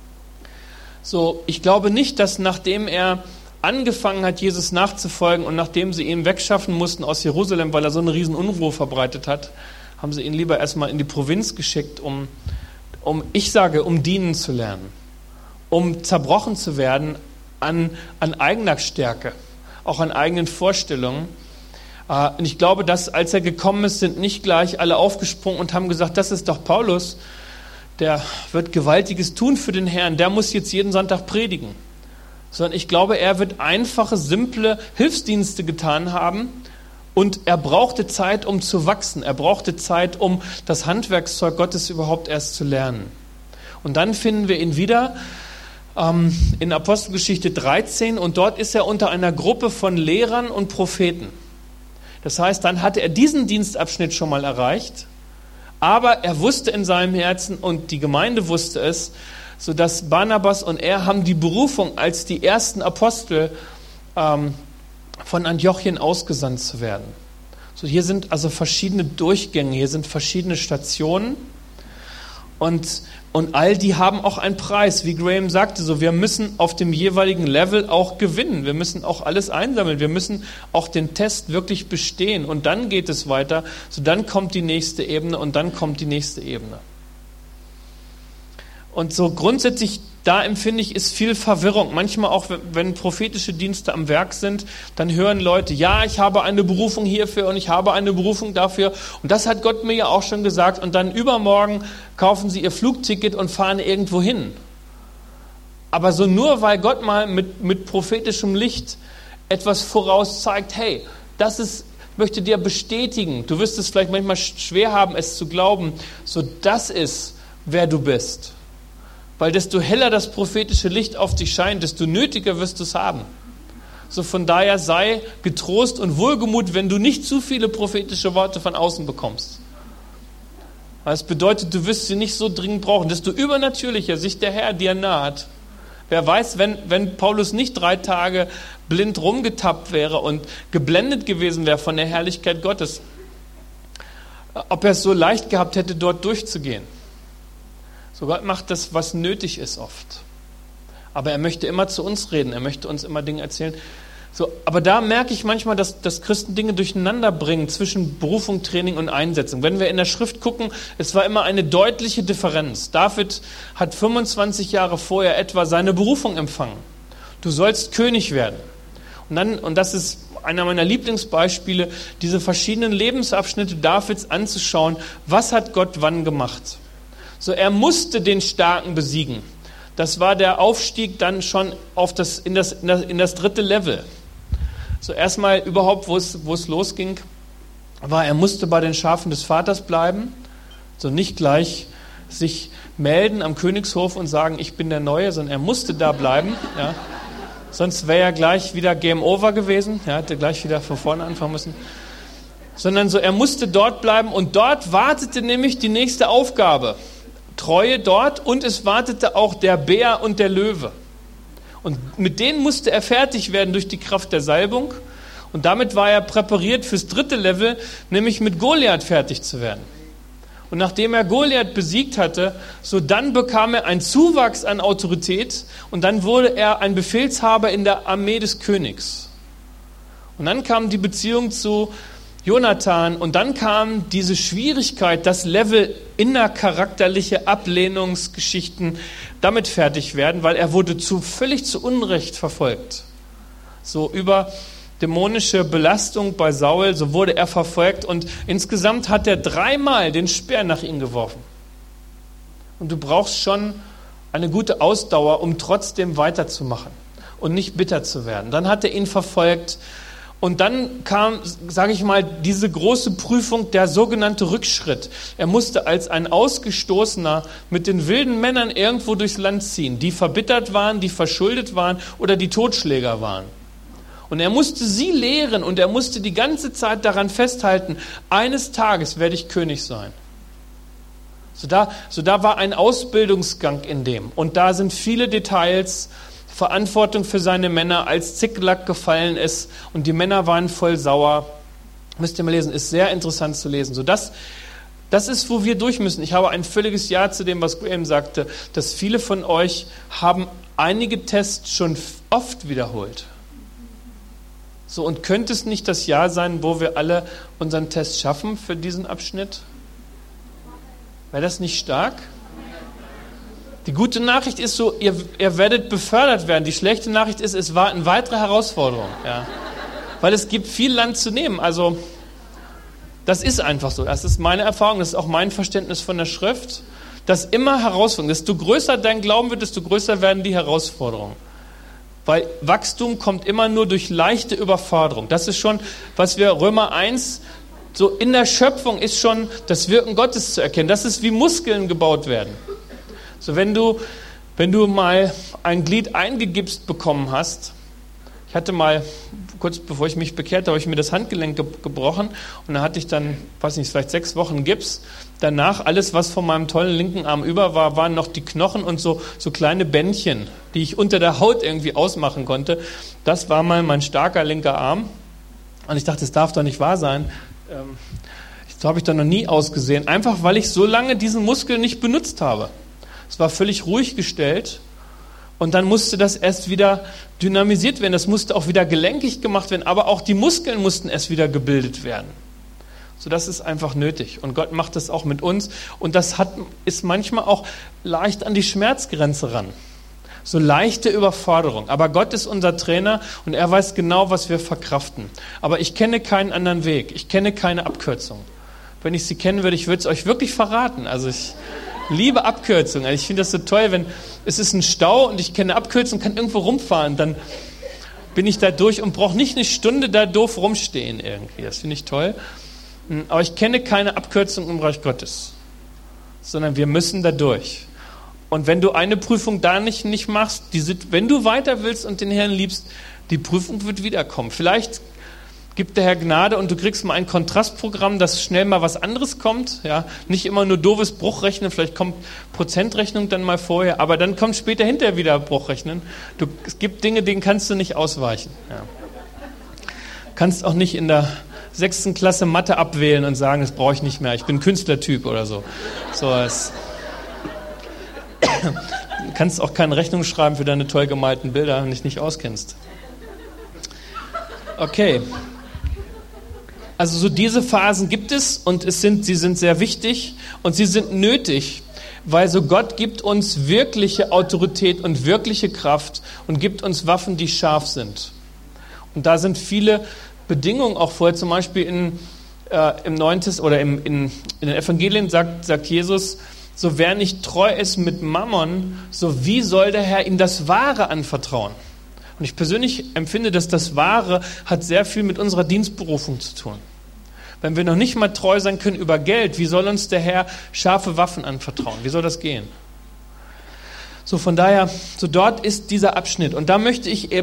So, ich glaube nicht, dass nachdem er angefangen hat, Jesus nachzufolgen und nachdem sie ihn wegschaffen mussten aus Jerusalem, weil er so eine riesen Unruhe verbreitet hat, haben sie ihn lieber erstmal in die Provinz geschickt, um dienen zu lernen, um zerbrochen zu werden an eigener Stärke, auch an eigenen Vorstellungen. Und ich glaube, dass als er gekommen ist, sind nicht gleich alle aufgesprungen und haben gesagt, das ist doch Paulus, der wird Gewaltiges tun für den Herrn, der muss jetzt jeden Sonntag predigen. Sondern ich glaube, er wird einfache, simple Hilfsdienste getan haben, und er brauchte Zeit, um zu wachsen. Er brauchte Zeit, um das Handwerkszeug Gottes überhaupt erst zu lernen. Und dann finden wir ihn wieder in Apostelgeschichte 13 und dort ist er unter einer Gruppe von Lehrern und Propheten. Das heißt, dann hatte er diesen Dienstabschnitt schon mal erreicht, aber er wusste in seinem Herzen und die Gemeinde wusste es, sodass Barnabas und er haben die Berufung als die ersten Apostel von Antiochien ausgesandt zu werden. So, hier sind also verschiedene Durchgänge, hier sind verschiedene Stationen und all die haben auch einen Preis. Wie Graham sagte, so, wir müssen auf dem jeweiligen Level auch gewinnen, wir müssen auch alles einsammeln, wir müssen auch den Test wirklich bestehen und dann geht es weiter, so dann kommt die nächste Ebene und dann kommt die nächste Ebene. Und so grundsätzlich, da empfinde ich, ist viel Verwirrung. Manchmal auch, wenn prophetische Dienste am Werk sind, dann hören Leute, ja, ich habe eine Berufung hierfür und ich habe eine Berufung dafür. Und das hat Gott mir ja auch schon gesagt. Und dann übermorgen kaufen sie ihr Flugticket und fahren irgendwo hin. Aber so nur, weil Gott mal mit prophetischem Licht etwas voraus zeigt, hey, das ist, ich möchte dir bestätigen, du wirst es vielleicht manchmal schwer haben, es zu glauben, so das ist, wer du bist. Weil desto heller das prophetische Licht auf dich scheint, desto nötiger wirst du es haben. So von daher sei getrost und wohlgemut, wenn du nicht zu viele prophetische Worte von außen bekommst. Weil es bedeutet, du wirst sie nicht so dringend brauchen. Desto übernatürlicher sich der Herr dir naht. Wer weiß, wenn Paulus nicht 3 Tage blind rumgetappt wäre und geblendet gewesen wäre von der Herrlichkeit Gottes, ob er es so leicht gehabt hätte, dort durchzugehen. So Gott macht das, was nötig ist oft. Aber er möchte immer zu uns reden, er möchte uns immer Dinge erzählen. So, aber da merke ich manchmal, dass Christen Dinge durcheinander bringen zwischen Berufung, Training und Einsetzung. Wenn wir in der Schrift gucken, es war immer eine deutliche Differenz. David hat 25 Jahre vorher etwa seine Berufung empfangen. Du sollst König werden. Und das ist einer meiner Lieblingsbeispiele, diese verschiedenen Lebensabschnitte Davids anzuschauen. Was hat Gott wann gemacht? So, er musste den Starken besiegen. Das war der Aufstieg dann schon in das 3. Level. So, erstmal überhaupt, wo es losging, war, er musste bei den Schafen des Vaters bleiben. So, nicht gleich sich melden am Königshof und sagen, ich bin der Neue, sondern er musste da bleiben. Ja. Sonst wäre er gleich wieder Game Over gewesen. Er hätte gleich wieder von vorne anfangen müssen. Sondern so, er musste dort bleiben und dort wartete nämlich die nächste Aufgabe. Treue dort und es wartete auch der Bär und der Löwe. Und mit denen musste er fertig werden durch die Kraft der Salbung. Und damit war er präpariert fürs 3. Level, nämlich mit Goliath fertig zu werden. Und nachdem er Goliath besiegt hatte, so dann bekam er einen Zuwachs an Autorität und dann wurde er ein Befehlshaber in der Armee des Königs. Und dann kam die Beziehung zu Jonathan und dann kam diese Schwierigkeit, das Level innercharakterliche Ablehnungsgeschichten damit fertig werden, weil er wurde völlig zu Unrecht verfolgt. So über dämonische Belastung bei Saul, so wurde er verfolgt und insgesamt hat er 3-mal den Speer nach ihm geworfen. Und du brauchst schon eine gute Ausdauer, um trotzdem weiterzumachen und nicht bitter zu werden. Dann hat er ihn verfolgt. Und dann kam, sage ich mal, diese große Prüfung, der sogenannte Rückschritt. Er musste als ein Ausgestoßener mit den wilden Männern irgendwo durchs Land ziehen, die verbittert waren, die verschuldet waren oder die Totschläger waren. Und er musste sie lehren und er musste die ganze Zeit daran festhalten, eines Tages werde ich König sein. So da war ein Ausbildungsgang in dem. Und da sind viele Details, Verantwortung für seine Männer, als Ziklag gefallen ist und die Männer waren voll sauer. Müsst ihr mal lesen, ist sehr interessant zu lesen. So das ist, wo wir durch müssen. Ich habe ein völliges Ja zu dem, was Graham sagte, dass viele von euch haben einige Tests schon oft wiederholt. So, und könnte es nicht das Jahr sein, wo wir alle unseren Test schaffen für diesen Abschnitt? Wäre das nicht stark? Die gute Nachricht ist so, ihr werdet befördert werden. Die schlechte Nachricht ist, es warten weitere Herausforderungen. Ja. Weil es gibt viel Land zu nehmen. Also, das ist einfach so. Das ist meine Erfahrung, das ist auch mein Verständnis von der Schrift. Dass immer Herausforderungen, desto größer dein Glauben wird, desto größer werden die Herausforderungen. Weil Wachstum kommt immer nur durch leichte Überforderung. Das ist schon, was wir Römer 1, so in der Schöpfung ist schon das Wirken Gottes zu erkennen. Das ist, wie Muskeln gebaut werden. So, wenn du mal ein Glied eingegipst bekommen hast, ich hatte mal, kurz bevor ich mich bekehrt habe, ich mir das Handgelenk gebrochen und da hatte ich dann, weiß nicht, vielleicht 6 Wochen Gips. Danach, alles, was von meinem tollen linken Arm über war, waren noch die Knochen und so kleine Bändchen, die ich unter der Haut irgendwie ausmachen konnte. Das war mal mein starker linker Arm. Und ich dachte, das darf doch nicht wahr sein. So habe ich doch noch nie ausgesehen. Einfach, weil ich so lange diesen Muskel nicht benutzt habe. Es war völlig ruhig gestellt und dann musste das erst wieder dynamisiert werden. Das musste auch wieder gelenkig gemacht werden, aber auch die Muskeln mussten erst wieder gebildet werden. So, das ist einfach nötig. Und Gott macht das auch mit uns. Und das ist manchmal auch leicht an die Schmerzgrenze ran. So leichte Überforderung. Aber Gott ist unser Trainer und er weiß genau, was wir verkraften. Aber ich kenne keinen anderen Weg. Ich kenne keine Abkürzung. Wenn ich sie kennen würde, ich würde es euch wirklich verraten. Also ich liebe Abkürzungen. Also ich finde das so toll, wenn es ist ein Stau und ich kenne Abkürzung, kann irgendwo rumfahren, dann bin ich da durch und brauche nicht eine Stunde da doof rumstehen irgendwie. Das finde ich toll. Aber ich kenne keine Abkürzung im Reich Gottes, sondern wir müssen da durch. Und wenn du eine Prüfung da nicht machst, wenn du weiter willst und den Herrn liebst, die Prüfung wird wiederkommen. Vielleicht gibt der Herr Gnade und du kriegst mal ein Kontrastprogramm, dass schnell mal was anderes kommt. Ja? Nicht immer nur doofes Bruchrechnen, vielleicht kommt Prozentrechnung dann mal vorher, aber dann kommt später hinterher wieder Bruchrechnen. Es gibt Dinge, denen kannst du nicht ausweichen. Ja. Kannst auch nicht in der 6. Klasse Mathe abwählen und sagen, das brauche ich nicht mehr, ich bin Künstlertyp oder so. Du kannst auch keine Rechnung schreiben für deine toll gemalten Bilder, wenn du dich nicht auskennst. Okay. Also so diese Phasen gibt es und sie sind sehr wichtig und sie sind nötig, weil so Gott gibt uns wirkliche Autorität und wirkliche Kraft und gibt uns Waffen, die scharf sind. Und da sind viele Bedingungen auch vorher, zum Beispiel im Neuen oder in den Evangelien sagt Jesus, so wer nicht treu ist mit Mammon, so wie soll der Herr ihm das Wahre anvertrauen? Und ich persönlich empfinde, dass das Wahre hat sehr viel mit unserer Dienstberufung zu tun. Wenn wir noch nicht mal treu sein können über Geld, wie soll uns der Herr scharfe Waffen anvertrauen? Wie soll das gehen? So von daher, so dort ist dieser Abschnitt. Und da möchte ich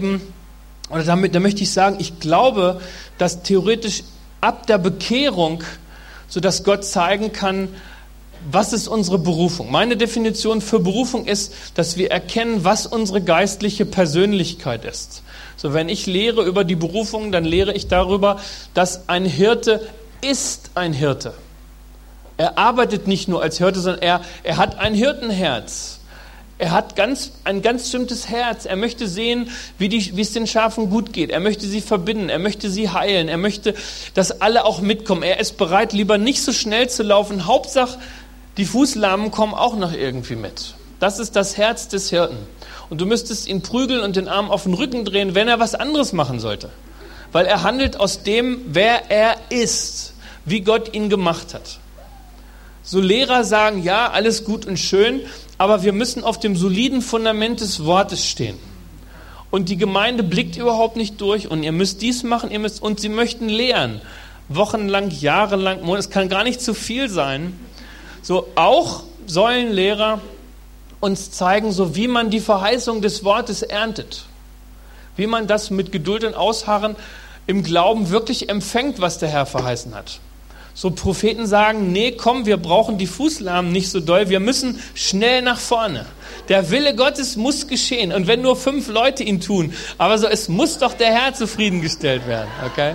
sagen, ich glaube, dass theoretisch ab der Bekehrung, so dass Gott zeigen kann, was ist unsere Berufung? Meine Definition für Berufung ist, dass wir erkennen, was unsere geistliche Persönlichkeit ist. So, wenn ich lehre über die Berufung, dann lehre ich darüber, dass ein Hirte ist ein Hirte. Er arbeitet nicht nur als Hirte, sondern er hat ein Hirtenherz. Er hat ein ganz bestimmtes Herz. Er möchte sehen, wie es den Schafen gut geht. Er möchte sie verbinden. Er möchte sie heilen. Er möchte, dass alle auch mitkommen. Er ist bereit, lieber nicht so schnell zu laufen. Hauptsache, die Fußlahmen kommen auch noch irgendwie mit. Das ist das Herz des Hirten. Und du müsstest ihn prügeln und den Arm auf den Rücken drehen, wenn er was anderes machen sollte. Weil er handelt aus dem, wer er ist, wie Gott ihn gemacht hat. So Lehrer sagen, ja, alles gut und schön, aber wir müssen auf dem soliden Fundament des Wortes stehen. Und die Gemeinde blickt überhaupt nicht durch und ihr müsst dies machen, und sie möchten lehren. Wochenlang, jahrelang, es kann gar nicht zu viel sein. So auch sollen Lehrer uns zeigen, so wie man die Verheißung des Wortes erntet. Wie man das mit Geduld und Ausharren im Glauben wirklich empfängt, was der Herr verheißen hat. So Propheten sagen, nee, komm, wir brauchen die Fußlahmen nicht so doll, wir müssen schnell nach vorne. Der Wille Gottes muss geschehen. Und wenn nur 5 Leute ihn tun, aber so, es muss doch der Herr zufriedengestellt werden. Okay?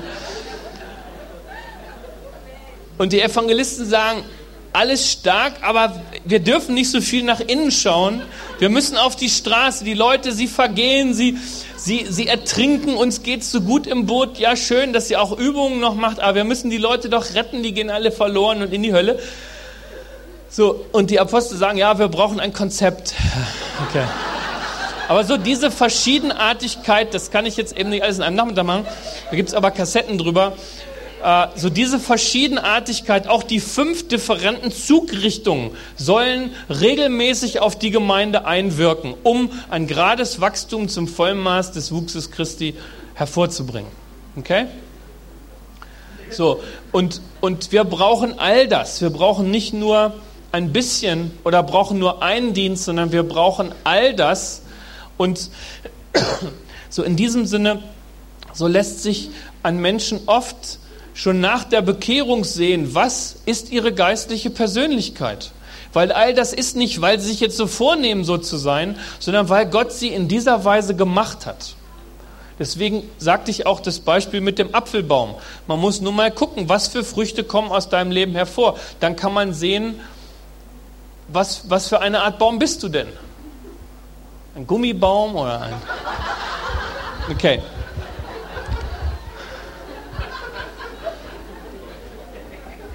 Und die Evangelisten sagen, alles stark, aber wir dürfen nicht so viel nach innen schauen. Wir müssen auf die Straße. Die Leute, sie vergehen, sie ertrinken. Uns geht's so gut im Boot. Ja, schön, dass ihr auch Übungen noch macht, aber wir müssen die Leute doch retten. Die gehen alle verloren und in die Hölle. So, und die Apostel sagen, ja, wir brauchen ein Konzept. Okay. Aber so diese Verschiedenartigkeit, das kann ich jetzt eben nicht alles in einem Nachmittag machen. Da gibt's aber Kassetten drüber. So diese Verschiedenartigkeit, auch die 5 differenten Zugrichtungen sollen regelmäßig auf die Gemeinde einwirken, um ein gerades Wachstum zum Vollmaß des Wuchses Christi hervorzubringen. Okay? So, und wir brauchen all das. Wir brauchen nicht nur ein bisschen oder brauchen nur einen Dienst, sondern wir brauchen all das. Und so in diesem Sinne, so lässt sich an Menschen oft schon nach der Bekehrung sehen, was ist ihre geistliche Persönlichkeit. Weil all das ist nicht, weil sie sich jetzt so vornehmen, so zu sein, sondern weil Gott sie in dieser Weise gemacht hat. Deswegen sagte ich auch das Beispiel mit dem Apfelbaum. Man muss nur mal gucken, was für Früchte kommen aus deinem Leben hervor. Dann kann man sehen, was für eine Art Baum bist du denn? Ein Gummibaum oder ein... Okay.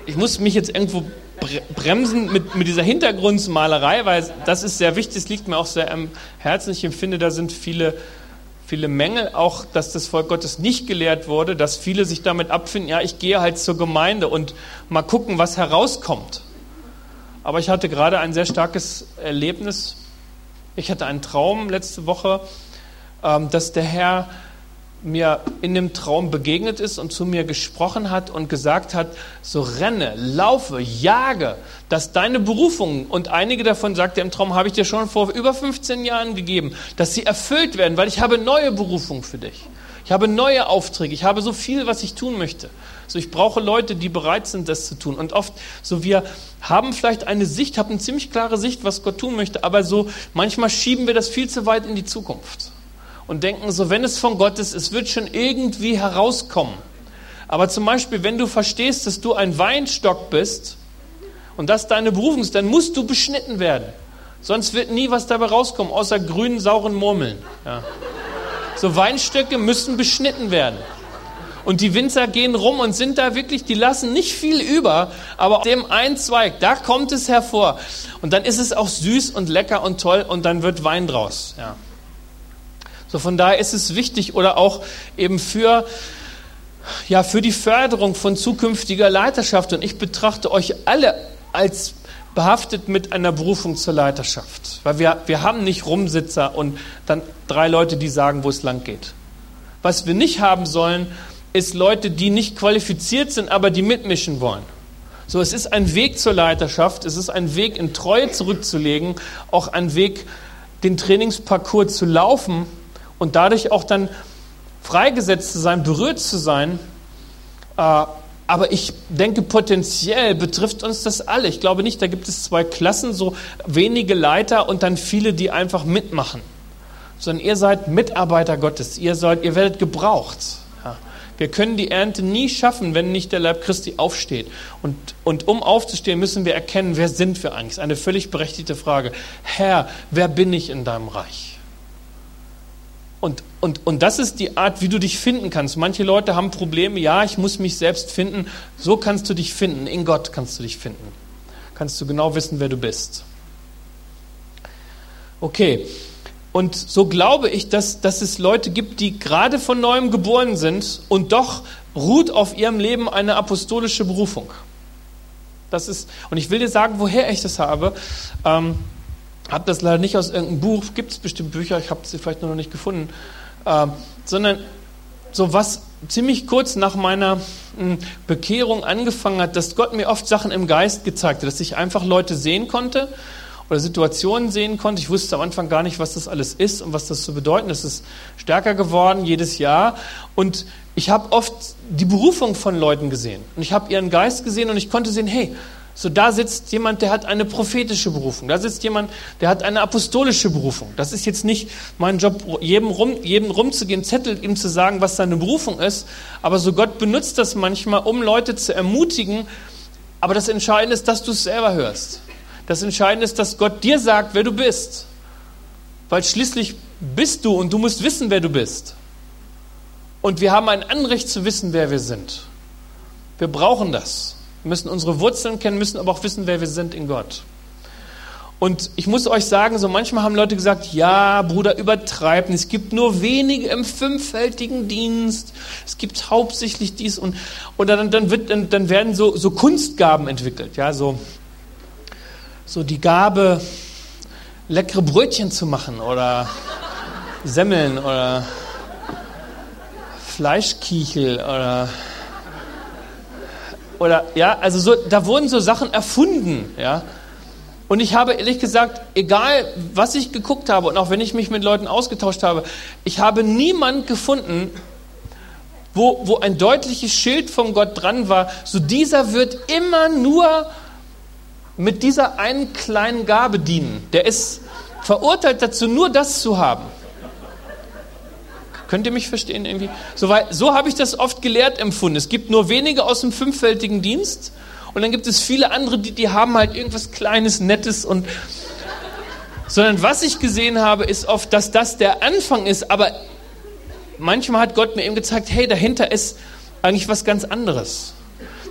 ich muss mich jetzt irgendwo bremsen mit dieser Hintergrundmalerei, weil das ist sehr wichtig, es liegt mir auch sehr am Herzen. Ich empfinde, da sind viele Mängel, auch dass das Volk Gottes nicht gelehrt wurde, dass viele sich damit abfinden, ja, ich gehe halt zur Gemeinde und mal gucken, was herauskommt. Aber ich hatte gerade ein sehr starkes Erlebnis. Ich hatte einen Traum letzte Woche, dass der Herr mir in dem Traum begegnet ist und zu mir gesprochen hat und gesagt hat, so renne, laufe, jage, dass deine Berufungen, und einige davon, sagt er im Traum, habe ich dir schon vor über 15 Jahren gegeben, dass sie erfüllt werden, weil ich habe neue Berufungen für dich. Ich habe neue Aufträge, ich habe so viel, was ich tun möchte. So, ich brauche Leute, die bereit sind, das zu tun. Und oft, so wir haben vielleicht eine Sicht, haben eine ziemlich klare Sicht, was Gott tun möchte, aber so manchmal schieben wir das viel zu weit in die Zukunft. Und denken so, wenn es von Gott ist, es wird schon irgendwie herauskommen. Aber zum Beispiel, wenn du verstehst, dass du ein Weinstock bist und das deine Berufung ist, dann musst du beschnitten werden. Sonst wird nie was dabei rauskommen, außer grünen, sauren Murmeln. Ja. So Weinstöcke müssen beschnitten werden. Und die Winzer gehen rum und sind da wirklich, die lassen nicht viel über, aber auf dem einen Zweig, da kommt es hervor. Und dann ist es auch süß und lecker und toll und dann wird Wein draus. Ja. So, von daher ist es wichtig oder auch eben für die Förderung von zukünftiger Leiterschaft. Und ich betrachte euch alle als behaftet mit einer Berufung zur Leiterschaft. Weil wir haben nicht Rumsitzer und dann 3 Leute, die sagen, wo es lang geht. Was wir nicht haben sollen, ist Leute, die nicht qualifiziert sind, aber die mitmischen wollen. So, es ist ein Weg zur Leiterschaft, es ist ein Weg, in Treue zurückzulegen, auch ein Weg, den Trainingsparcours zu laufen, und dadurch auch dann freigesetzt zu sein, berührt zu sein. Aber ich denke, potenziell betrifft uns das alle. Ich glaube nicht, da gibt es 2 Klassen, so wenige Leiter und dann viele, die einfach mitmachen. Sondern ihr seid Mitarbeiter Gottes. Ihr werdet gebraucht. Ja. Wir können die Ernte nie schaffen, wenn nicht der Leib Christi aufsteht. Und um aufzustehen, müssen wir erkennen, wer sind wir eigentlich? Das ist eine völlig berechtigte Frage. Herr, wer bin ich in deinem Reich? Und das ist die Art, wie du dich finden kannst. Manche Leute haben Probleme, ja, ich muss mich selbst finden. So kannst du dich finden, in Gott kannst du dich finden. Kannst du genau wissen, wer du bist. Okay, und so glaube ich, dass es Leute gibt, die gerade von Neuem geboren sind und doch ruht auf ihrem Leben eine apostolische Berufung. Und ich will dir sagen, woher ich das habe. Habe das leider nicht aus irgendeinem Buch, gibt es bestimmt Bücher, ich habe sie vielleicht noch nicht gefunden, sondern so was ziemlich kurz nach meiner Bekehrung angefangen hat, dass Gott mir oft Sachen im Geist gezeigt hat, dass ich einfach Leute sehen konnte oder Situationen sehen konnte. Ich wusste am Anfang gar nicht, was das alles ist und was das zu bedeuten. Das ist stärker geworden jedes Jahr und ich habe oft die Berufung von Leuten gesehen und ich habe ihren Geist gesehen und ich konnte sehen, hey, so, da sitzt jemand, der hat eine prophetische Berufung. Da sitzt jemand, der hat eine apostolische Berufung. Das ist jetzt nicht mein Job, jedem rumzugehen, Zettel ihm zu sagen, was seine Berufung ist. Aber so Gott benutzt das manchmal, um Leute zu ermutigen. Aber das Entscheidende ist, dass du es selber hörst. Das Entscheidende ist, dass Gott dir sagt, wer du bist. Weil schließlich bist du und du musst wissen, wer du bist. Und wir haben ein Anrecht zu wissen, wer wir sind. Wir brauchen das. Wir müssen unsere Wurzeln kennen, müssen aber auch wissen, wer wir sind in Gott. Und ich muss euch sagen, so manchmal haben Leute gesagt, ja, Bruder, übertreib nicht. Es gibt nur wenige im 5-fältigen Dienst. Es gibt hauptsächlich dies oder dann werden so Kunstgaben entwickelt. Ja, so die Gabe, leckere Brötchen zu machen oder Semmeln oder Fleischkichel oder ja, also so, da wurden so Sachen erfunden, ja. Und ich habe ehrlich gesagt, egal was ich geguckt habe und auch wenn ich mich mit Leuten ausgetauscht habe, ich habe niemanden gefunden, wo ein deutliches Schild von Gott dran war, so dieser wird immer nur mit dieser einen kleinen Gabe dienen. Der ist verurteilt dazu, nur das zu haben. Könnt ihr mich verstehen irgendwie? So habe ich das oft gelehrt empfunden. Es gibt nur wenige aus dem 5-fältigen Dienst und dann gibt es viele andere, die haben halt irgendwas Kleines, Nettes sondern was ich gesehen habe, ist oft, dass das der Anfang ist, aber manchmal hat Gott mir eben gezeigt, hey, dahinter ist eigentlich was ganz anderes.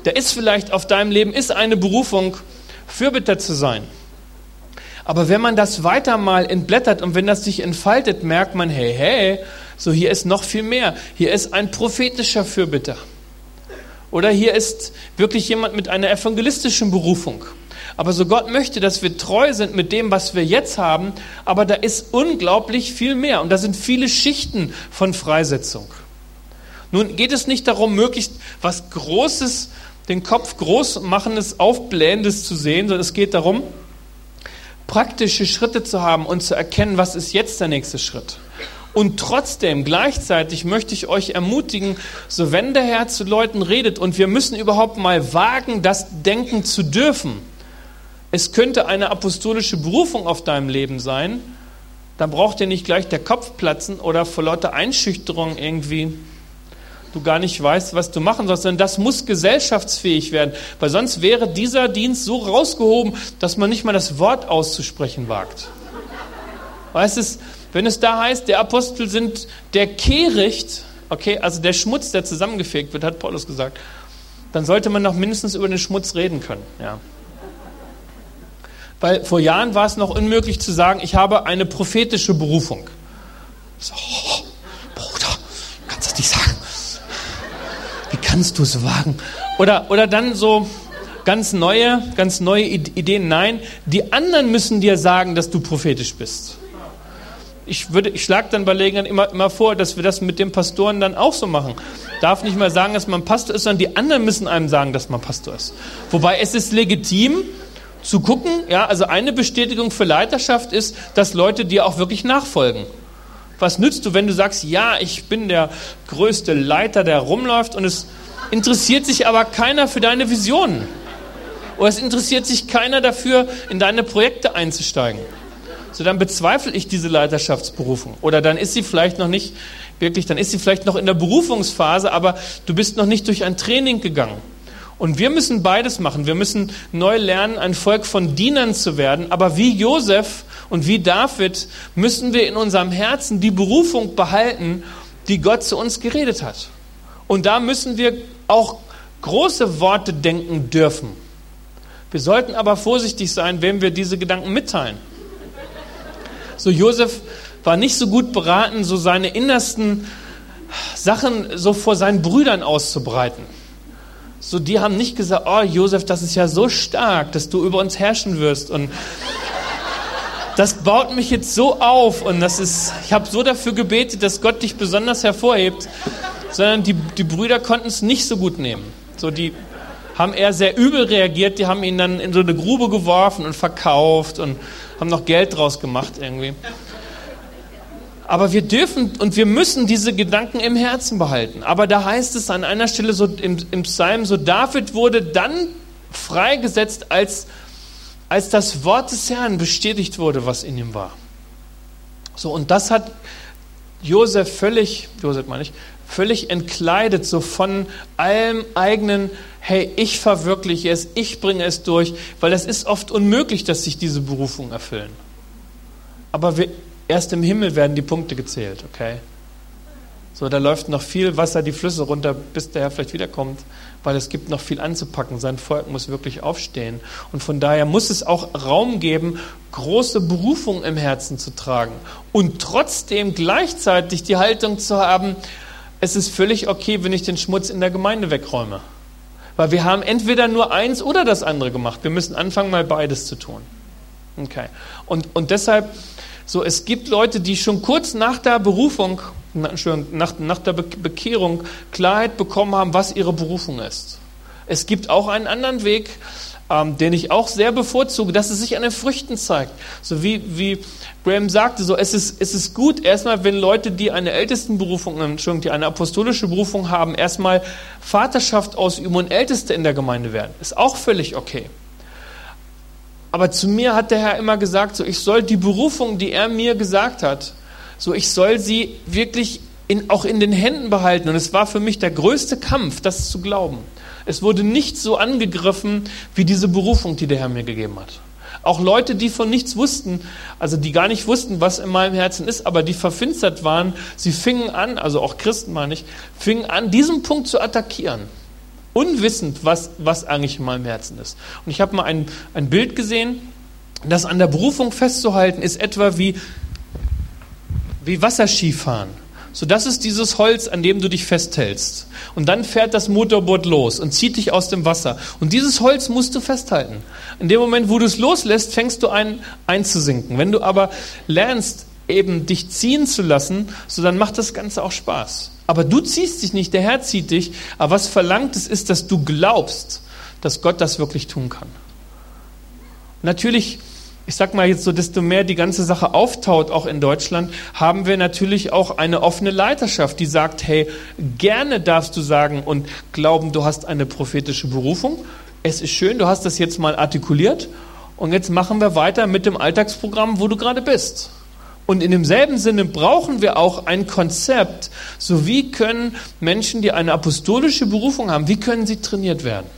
Da ist vielleicht auf deinem Leben ist eine Berufung, Fürbitter zu sein. Aber wenn man das weiter mal entblättert und wenn das sich entfaltet, merkt man, hey, so hier ist noch viel mehr. Hier ist ein prophetischer Fürbitter. Oder hier ist wirklich jemand mit einer evangelistischen Berufung. Aber so Gott möchte, dass wir treu sind mit dem, was wir jetzt haben, aber da ist unglaublich viel mehr. Und da sind viele Schichten von Freisetzung. Nun geht es nicht darum, möglichst was Großes, den Kopf groß machendes, aufblähendes zu sehen, sondern es geht darum, praktische Schritte zu haben und zu erkennen, was ist jetzt der nächste Schritt. Und trotzdem, gleichzeitig möchte ich euch ermutigen, so wenn der Herr zu Leuten redet und wir müssen überhaupt mal wagen, das denken zu dürfen. Es könnte eine apostolische Berufung auf deinem Leben sein, dann braucht dir nicht gleich der Kopf platzen oder vor lauter Einschüchterung irgendwie du gar nicht weißt, was du machen sollst, sondern das muss gesellschaftsfähig werden, weil sonst wäre dieser Dienst so rausgehoben, dass man nicht mal das Wort auszusprechen wagt. Weißt du, wenn es da heißt, der Apostel sind der Kehricht, okay, also der Schmutz, der zusammengefegt wird, hat Paulus gesagt, dann sollte man noch mindestens über den Schmutz reden können, ja. Weil vor Jahren war es noch unmöglich zu sagen, ich habe eine prophetische Berufung. So, Bruder, kannst du das nicht sagen? Wie kannst du es wagen? Oder dann so ganz neue Ideen. Nein, die anderen müssen dir sagen, dass du prophetisch bist. Ich schlage dann bei Gelegenheit immer vor, dass wir das mit den Pastoren dann auch so machen. Darf nicht mal sagen, dass man Pastor ist, sondern die anderen müssen einem sagen, dass man Pastor ist. Wobei es ist legitim zu gucken, ja, also eine Bestätigung für Leiterschaft ist, dass Leute dir auch wirklich nachfolgen. Was nützt du, wenn du sagst, ja, ich bin der größte Leiter, der rumläuft und es interessiert sich aber keiner für deine Visionen. Oder es interessiert sich keiner dafür, in deine Projekte einzusteigen. So, dann bezweifle ich diese Leiterschaftsberufung. Oder dann ist sie vielleicht noch nicht wirklich, dann ist sie vielleicht noch in der Berufungsphase, aber du bist noch nicht durch ein Training gegangen. Und wir müssen beides machen. Wir müssen neu lernen, ein Volk von Dienern zu werden. Aber wie Josef und wie David müssen wir in unserem Herzen die Berufung behalten, die Gott zu uns geredet hat. Und da müssen wir auch große Worte denken dürfen. Wir sollten aber vorsichtig sein, wem wir diese Gedanken mitteilen. So, Josef war nicht so gut beraten, so seine innersten Sachen so vor seinen Brüdern auszubreiten. So, die haben nicht gesagt, oh Josef, das ist ja so stark, dass du über uns herrschen wirst und das baut mich jetzt so auf und ich habe so dafür gebetet, dass Gott dich besonders hervorhebt, sondern die Brüder konnten es nicht so gut nehmen. So, die haben eher sehr übel reagiert, die haben ihn dann in so eine Grube geworfen und verkauft und haben noch Geld draus gemacht irgendwie. Aber wir dürfen und wir müssen diese Gedanken im Herzen behalten. Aber da heißt es an einer Stelle so im Psalm, so David wurde dann freigesetzt, als das Wort des Herrn bestätigt wurde, was in ihm war. So, und das hat Josef völlig entkleidet, so von allem eigenen, hey, ich verwirkliche es, ich bringe es durch, weil es ist oft unmöglich, dass sich diese Berufung erfüllen. Aber erst im Himmel werden die Punkte gezählt, okay? So, da läuft noch viel Wasser die Flüsse runter, bis der Herr vielleicht wiederkommt, weil es gibt noch viel anzupacken. Sein Volk muss wirklich aufstehen. Und von daher muss es auch Raum geben, große Berufung im Herzen zu tragen. Und trotzdem gleichzeitig die Haltung zu haben, es ist völlig okay, wenn ich den Schmutz in der Gemeinde wegräume. Weil wir haben entweder nur eins oder das andere gemacht. Wir müssen anfangen, mal beides zu tun. Okay. Und deshalb, so, es gibt Leute, die schon kurz nach der Berufung, nach der Bekehrung Klarheit bekommen haben, was ihre Berufung ist. Es gibt auch einen anderen Weg, den ich auch sehr bevorzuge, dass es sich an den Früchten zeigt. So wie Graham sagte, so es ist gut, erstmal, wenn Leute, die eine die eine apostolische Berufung haben, erstmal Vaterschaft ausüben und Älteste in der Gemeinde werden. Ist auch völlig okay. Aber zu mir hat der Herr immer gesagt, so ich soll die Berufung, die er mir gesagt hat, so ich soll sie wirklich auch in den Händen behalten. Und es war für mich der größte Kampf, das zu glauben. Es wurde nicht so angegriffen wie diese Berufung, die der Herr mir gegeben hat. Auch Leute, die von nichts wussten, also die gar nicht wussten, was in meinem Herzen ist, aber die verfinstert waren, sie fingen an, also auch Christen meine ich, fingen an, diesen Punkt zu attackieren. unwissend, was eigentlich in meinem Herzen ist. Und ich habe mal ein Bild gesehen, das an der Berufung festzuhalten ist etwa wie Wasserskifahren. So, das ist dieses Holz, an dem du dich festhältst. Und dann fährt das Motorboot los und zieht dich aus dem Wasser. Und dieses Holz musst du festhalten. In dem Moment, wo du es loslässt, fängst du an einzusinken. Wenn du aber lernst, eben dich ziehen zu lassen, so dann macht das Ganze auch Spaß. Aber du ziehst dich nicht, der Herr zieht dich. Aber was verlangt es ist, dass du glaubst, dass Gott das wirklich tun kann. Natürlich, ich sag mal jetzt so, desto mehr die ganze Sache auftaut, auch in Deutschland, haben wir natürlich auch eine offene Leiterschaft, die sagt, hey, gerne darfst du sagen und glauben, du hast eine prophetische Berufung. Es ist schön, du hast das jetzt mal artikuliert und jetzt machen wir weiter mit dem Alltagsprogramm, wo du gerade bist. Und in demselben Sinne brauchen wir auch ein Konzept, so wie können Menschen, die eine apostolische Berufung haben, wie können sie trainiert werden?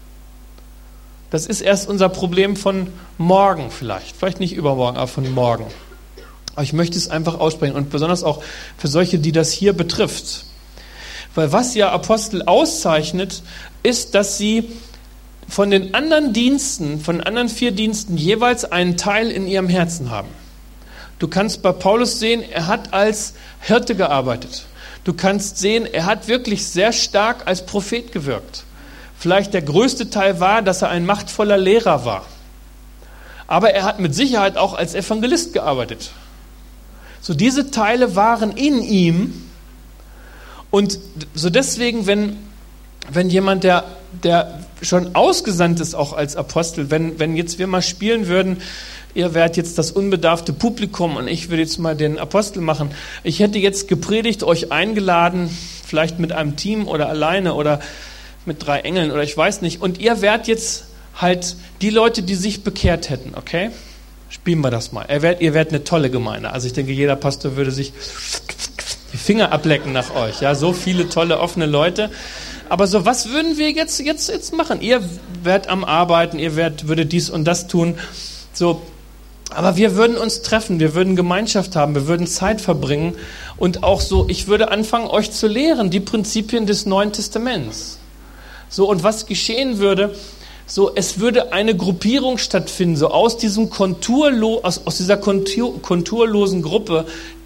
Das ist erst unser Problem von morgen vielleicht nicht übermorgen, aber von morgen. Aber ich möchte es einfach aussprechen und besonders auch für solche, die das hier betrifft. Weil was ja Apostel auszeichnet, ist, dass sie von den anderen Diensten, von den anderen 4 Diensten jeweils einen Teil in ihrem Herzen haben. Du kannst bei Paulus sehen, er hat als Hirte gearbeitet. Du kannst sehen, er hat wirklich sehr stark als Prophet gewirkt. Vielleicht der größte Teil war, dass er ein machtvoller Lehrer war. Aber er hat mit Sicherheit auch als Evangelist gearbeitet. So, diese Teile waren in ihm. Und so deswegen, wenn jemand, der schon ausgesandt ist, auch als Apostel, wenn jetzt wir mal spielen würden, ihr wärt jetzt das unbedarfte Publikum und ich würde jetzt mal den Apostel machen. Ich hätte jetzt gepredigt, euch eingeladen, vielleicht mit einem Team oder alleine oder mit 3 Engeln oder ich weiß nicht. Und ihr wärt jetzt halt die Leute, die sich bekehrt hätten, okay? Spielen wir das mal. Ihr wärt eine tolle Gemeinde. Also ich denke, jeder Pastor würde sich die Finger ablecken nach euch. Ja, so viele tolle, offene Leute. Aber so, was würden wir jetzt machen? Ihr wärt am Arbeiten, würdet dies und das tun. So, aber wir würden uns treffen, wir würden Gemeinschaft haben, wir würden Zeit verbringen. Und auch so, ich würde anfangen, euch zu lehren, die Prinzipien des Neuen Testaments. So, und was geschehen würde, so, es würde eine Gruppierung stattfinden, so aus diesem aus dieser konturlosen Gruppe,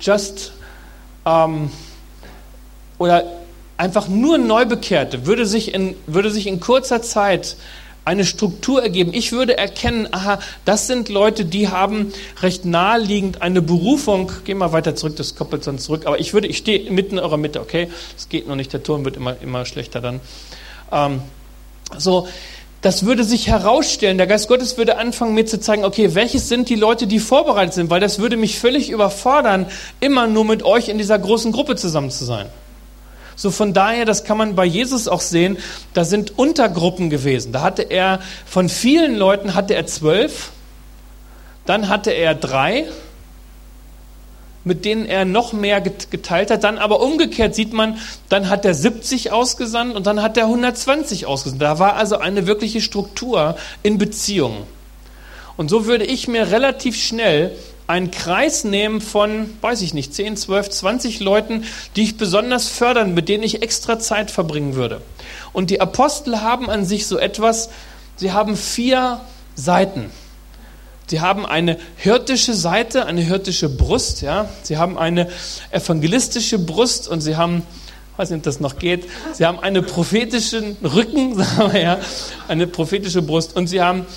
oder einfach nur Neubekehrte, würde sich in kurzer Zeit eine Struktur ergeben. Ich würde erkennen, aha, das sind Leute, die haben recht naheliegend eine Berufung. Geh mal weiter zurück, das koppelt sonst zurück. Aber ich stehe mitten in eurer Mitte, okay? Das geht noch nicht, der Ton wird immer schlechter dann. Das würde sich herausstellen, der Geist Gottes würde anfangen, mir zu zeigen, okay, welches sind die Leute, die vorbereitet sind, weil das würde mich völlig überfordern, immer nur mit euch in dieser großen Gruppe zusammen zu sein. So, von daher, das kann man bei Jesus auch sehen, da sind Untergruppen gewesen. Da hatte er, von vielen Leuten hatte er 12, dann hatte er 3, mit denen er noch mehr geteilt hat. Dann aber umgekehrt sieht man, dann hat er 70 ausgesandt und dann hat er 120 ausgesandt. Da war also eine wirkliche Struktur in Beziehungen. Und so würde ich mir relativ schnell einen Kreis nehmen von, 10, 12, 20 Leuten, die ich besonders fördern, mit denen ich extra Zeit verbringen würde. Und die Apostel haben an sich so etwas, sie haben 4 Seiten. Sie haben eine hirtische Seite, eine hirtische Brust, ja. Sie haben eine evangelistische Brust und sie haben, ich weiß nicht, ob das noch geht, sie haben einen prophetischen Rücken, sagen wir ja, eine prophetische Brust und sie haben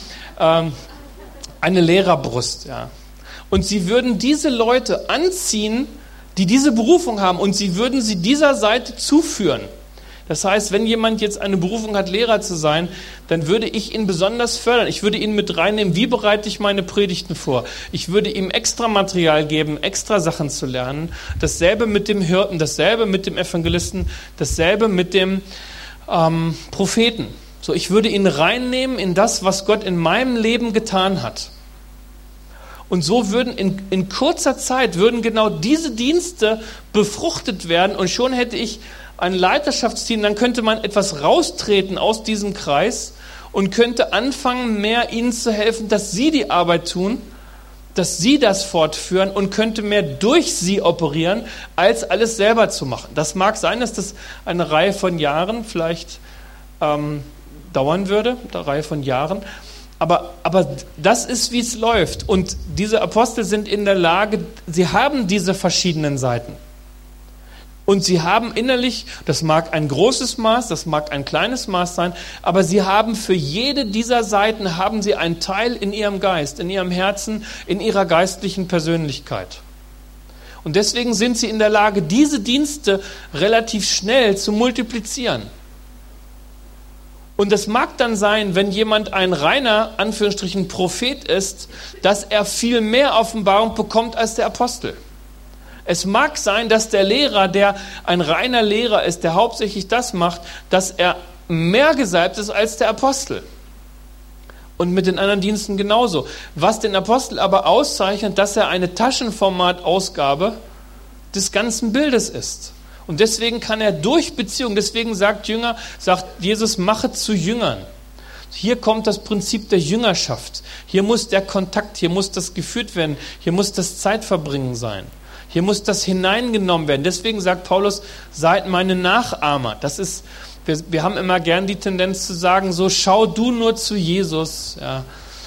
eine Lehrerbrust, ja. Und sie würden diese Leute anziehen, die diese Berufung haben und sie würden sie dieser Seite zuführen. Das heißt, wenn jemand jetzt eine Berufung hat, Lehrer zu sein, dann würde ich ihn besonders fördern. Ich würde ihn mit reinnehmen, wie bereite ich meine Predigten vor. Ich würde ihm extra Material geben, extra Sachen zu lernen. Dasselbe mit dem Hirten, dasselbe mit dem Evangelisten, dasselbe mit dem Propheten. So, ich würde ihn reinnehmen in das, was Gott in meinem Leben getan hat. Und so würden in kurzer Zeit würden genau diese Dienste befruchtet werden und schon hätte ich ein Leiterschaftsteam, dann könnte man etwas raustreten aus diesem Kreis und könnte anfangen, mehr ihnen zu helfen, dass sie die Arbeit tun, dass sie das fortführen und könnte mehr durch sie operieren, als alles selber zu machen. Das mag sein, dass das eine Reihe von Jahren vielleicht dauern würde, eine Reihe von Jahren. Aber das ist, wie es läuft. Und diese Apostel sind in der Lage, sie haben diese verschiedenen Seiten. Und sie haben innerlich, das mag ein großes Maß, das mag ein kleines Maß sein, aber sie haben für jede dieser Seiten, haben sie einen Teil in ihrem Geist, in ihrem Herzen, in ihrer geistlichen Persönlichkeit. Und deswegen sind sie in der Lage, diese Dienste relativ schnell zu multiplizieren. Und es mag dann sein, wenn jemand ein reiner, Anführungsstrichen, Prophet ist, dass er viel mehr Offenbarung bekommt als der Apostel. Es mag sein, dass der Lehrer, der ein reiner Lehrer ist, der hauptsächlich das macht, dass er mehr gesalbt ist als der Apostel. Und mit den anderen Diensten genauso. Was den Apostel aber auszeichnet, dass er eine Taschenformatausgabe des ganzen Bildes ist. Und deswegen kann er durch Beziehung, deswegen sagt Jesus, mache zu Jüngern. Hier kommt das Prinzip der Jüngerschaft. Hier muss der Kontakt, hier muss das geführt werden, hier muss das Zeitverbringen sein. Hier muss das hineingenommen werden. Deswegen sagt Paulus, seid meine Nachahmer. Wir haben immer gern die Tendenz zu sagen, so schau du nur zu Jesus. Ja.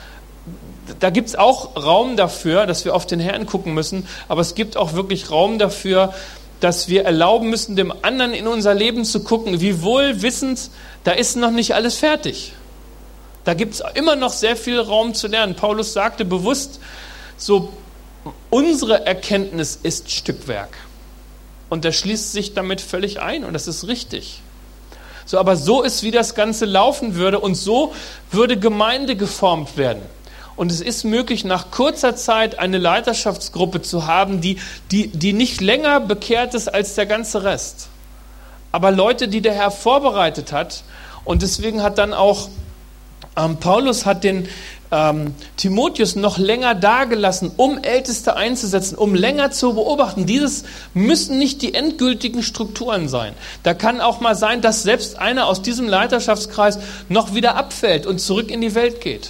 Da gibt es auch Raum dafür, dass wir auf den Herrn gucken müssen, aber es gibt auch wirklich Raum dafür, dass wir erlauben müssen, dem anderen in unser Leben zu gucken, wie wohl wissend, da ist noch nicht alles fertig. Da gibt es immer noch sehr viel Raum zu lernen. Paulus sagte bewusst, so unsere Erkenntnis ist Stückwerk. Und er schließt sich damit völlig ein und das ist richtig. So, aber so ist, wie das Ganze laufen würde und so würde Gemeinde geformt werden. Und es ist möglich, nach kurzer Zeit eine Leiterschaftsgruppe zu haben, die nicht länger bekehrt ist als der ganze Rest. Aber Leute, die der Herr vorbereitet hat. Und deswegen hat dann auch Paulus hat den Timotheus noch länger dagelassen, um Älteste einzusetzen, um länger zu beobachten. Dieses müssen nicht die endgültigen Strukturen sein. Da kann auch mal sein, dass selbst einer aus diesem Leiterschaftskreis noch wieder abfällt und zurück in die Welt geht.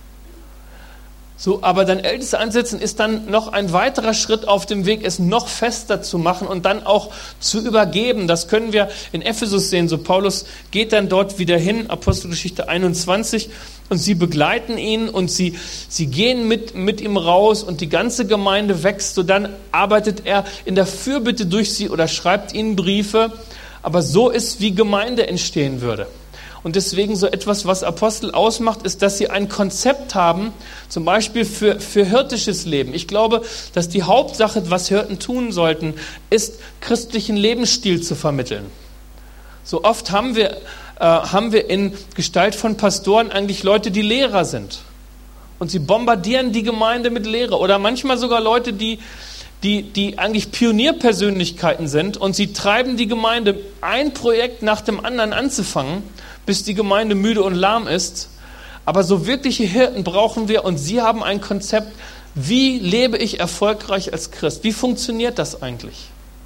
So, aber dann Älteste einsetzen ist dann noch ein weiterer Schritt auf dem Weg, es noch fester zu machen und dann auch zu übergeben. Das können wir in Ephesus sehen. So, Paulus geht dann dort wieder hin, Apostelgeschichte 21, und sie begleiten ihn und sie gehen mit ihm raus und die ganze Gemeinde wächst. So, dann arbeitet er in der Fürbitte durch sie oder schreibt ihnen Briefe. Aber so ist, wie Gemeinde entstehen würde. Und deswegen so etwas, was Apostel ausmacht, ist, dass sie ein Konzept haben, zum Beispiel für hirtisches Leben. Ich glaube, dass die Hauptsache, was Hirten tun sollten, ist, christlichen Lebensstil zu vermitteln. So oft haben wir in Gestalt von Pastoren eigentlich Leute, die Lehrer sind. Und sie bombardieren die Gemeinde mit Lehre. Oder manchmal sogar Leute, die eigentlich Pionierpersönlichkeiten sind und sie treiben die Gemeinde, ein Projekt nach dem anderen anzufangen, bis die Gemeinde müde und lahm ist. Aber so wirkliche Hirten brauchen wir und sie haben ein Konzept, wie lebe ich erfolgreich als Christ? Wie funktioniert das eigentlich?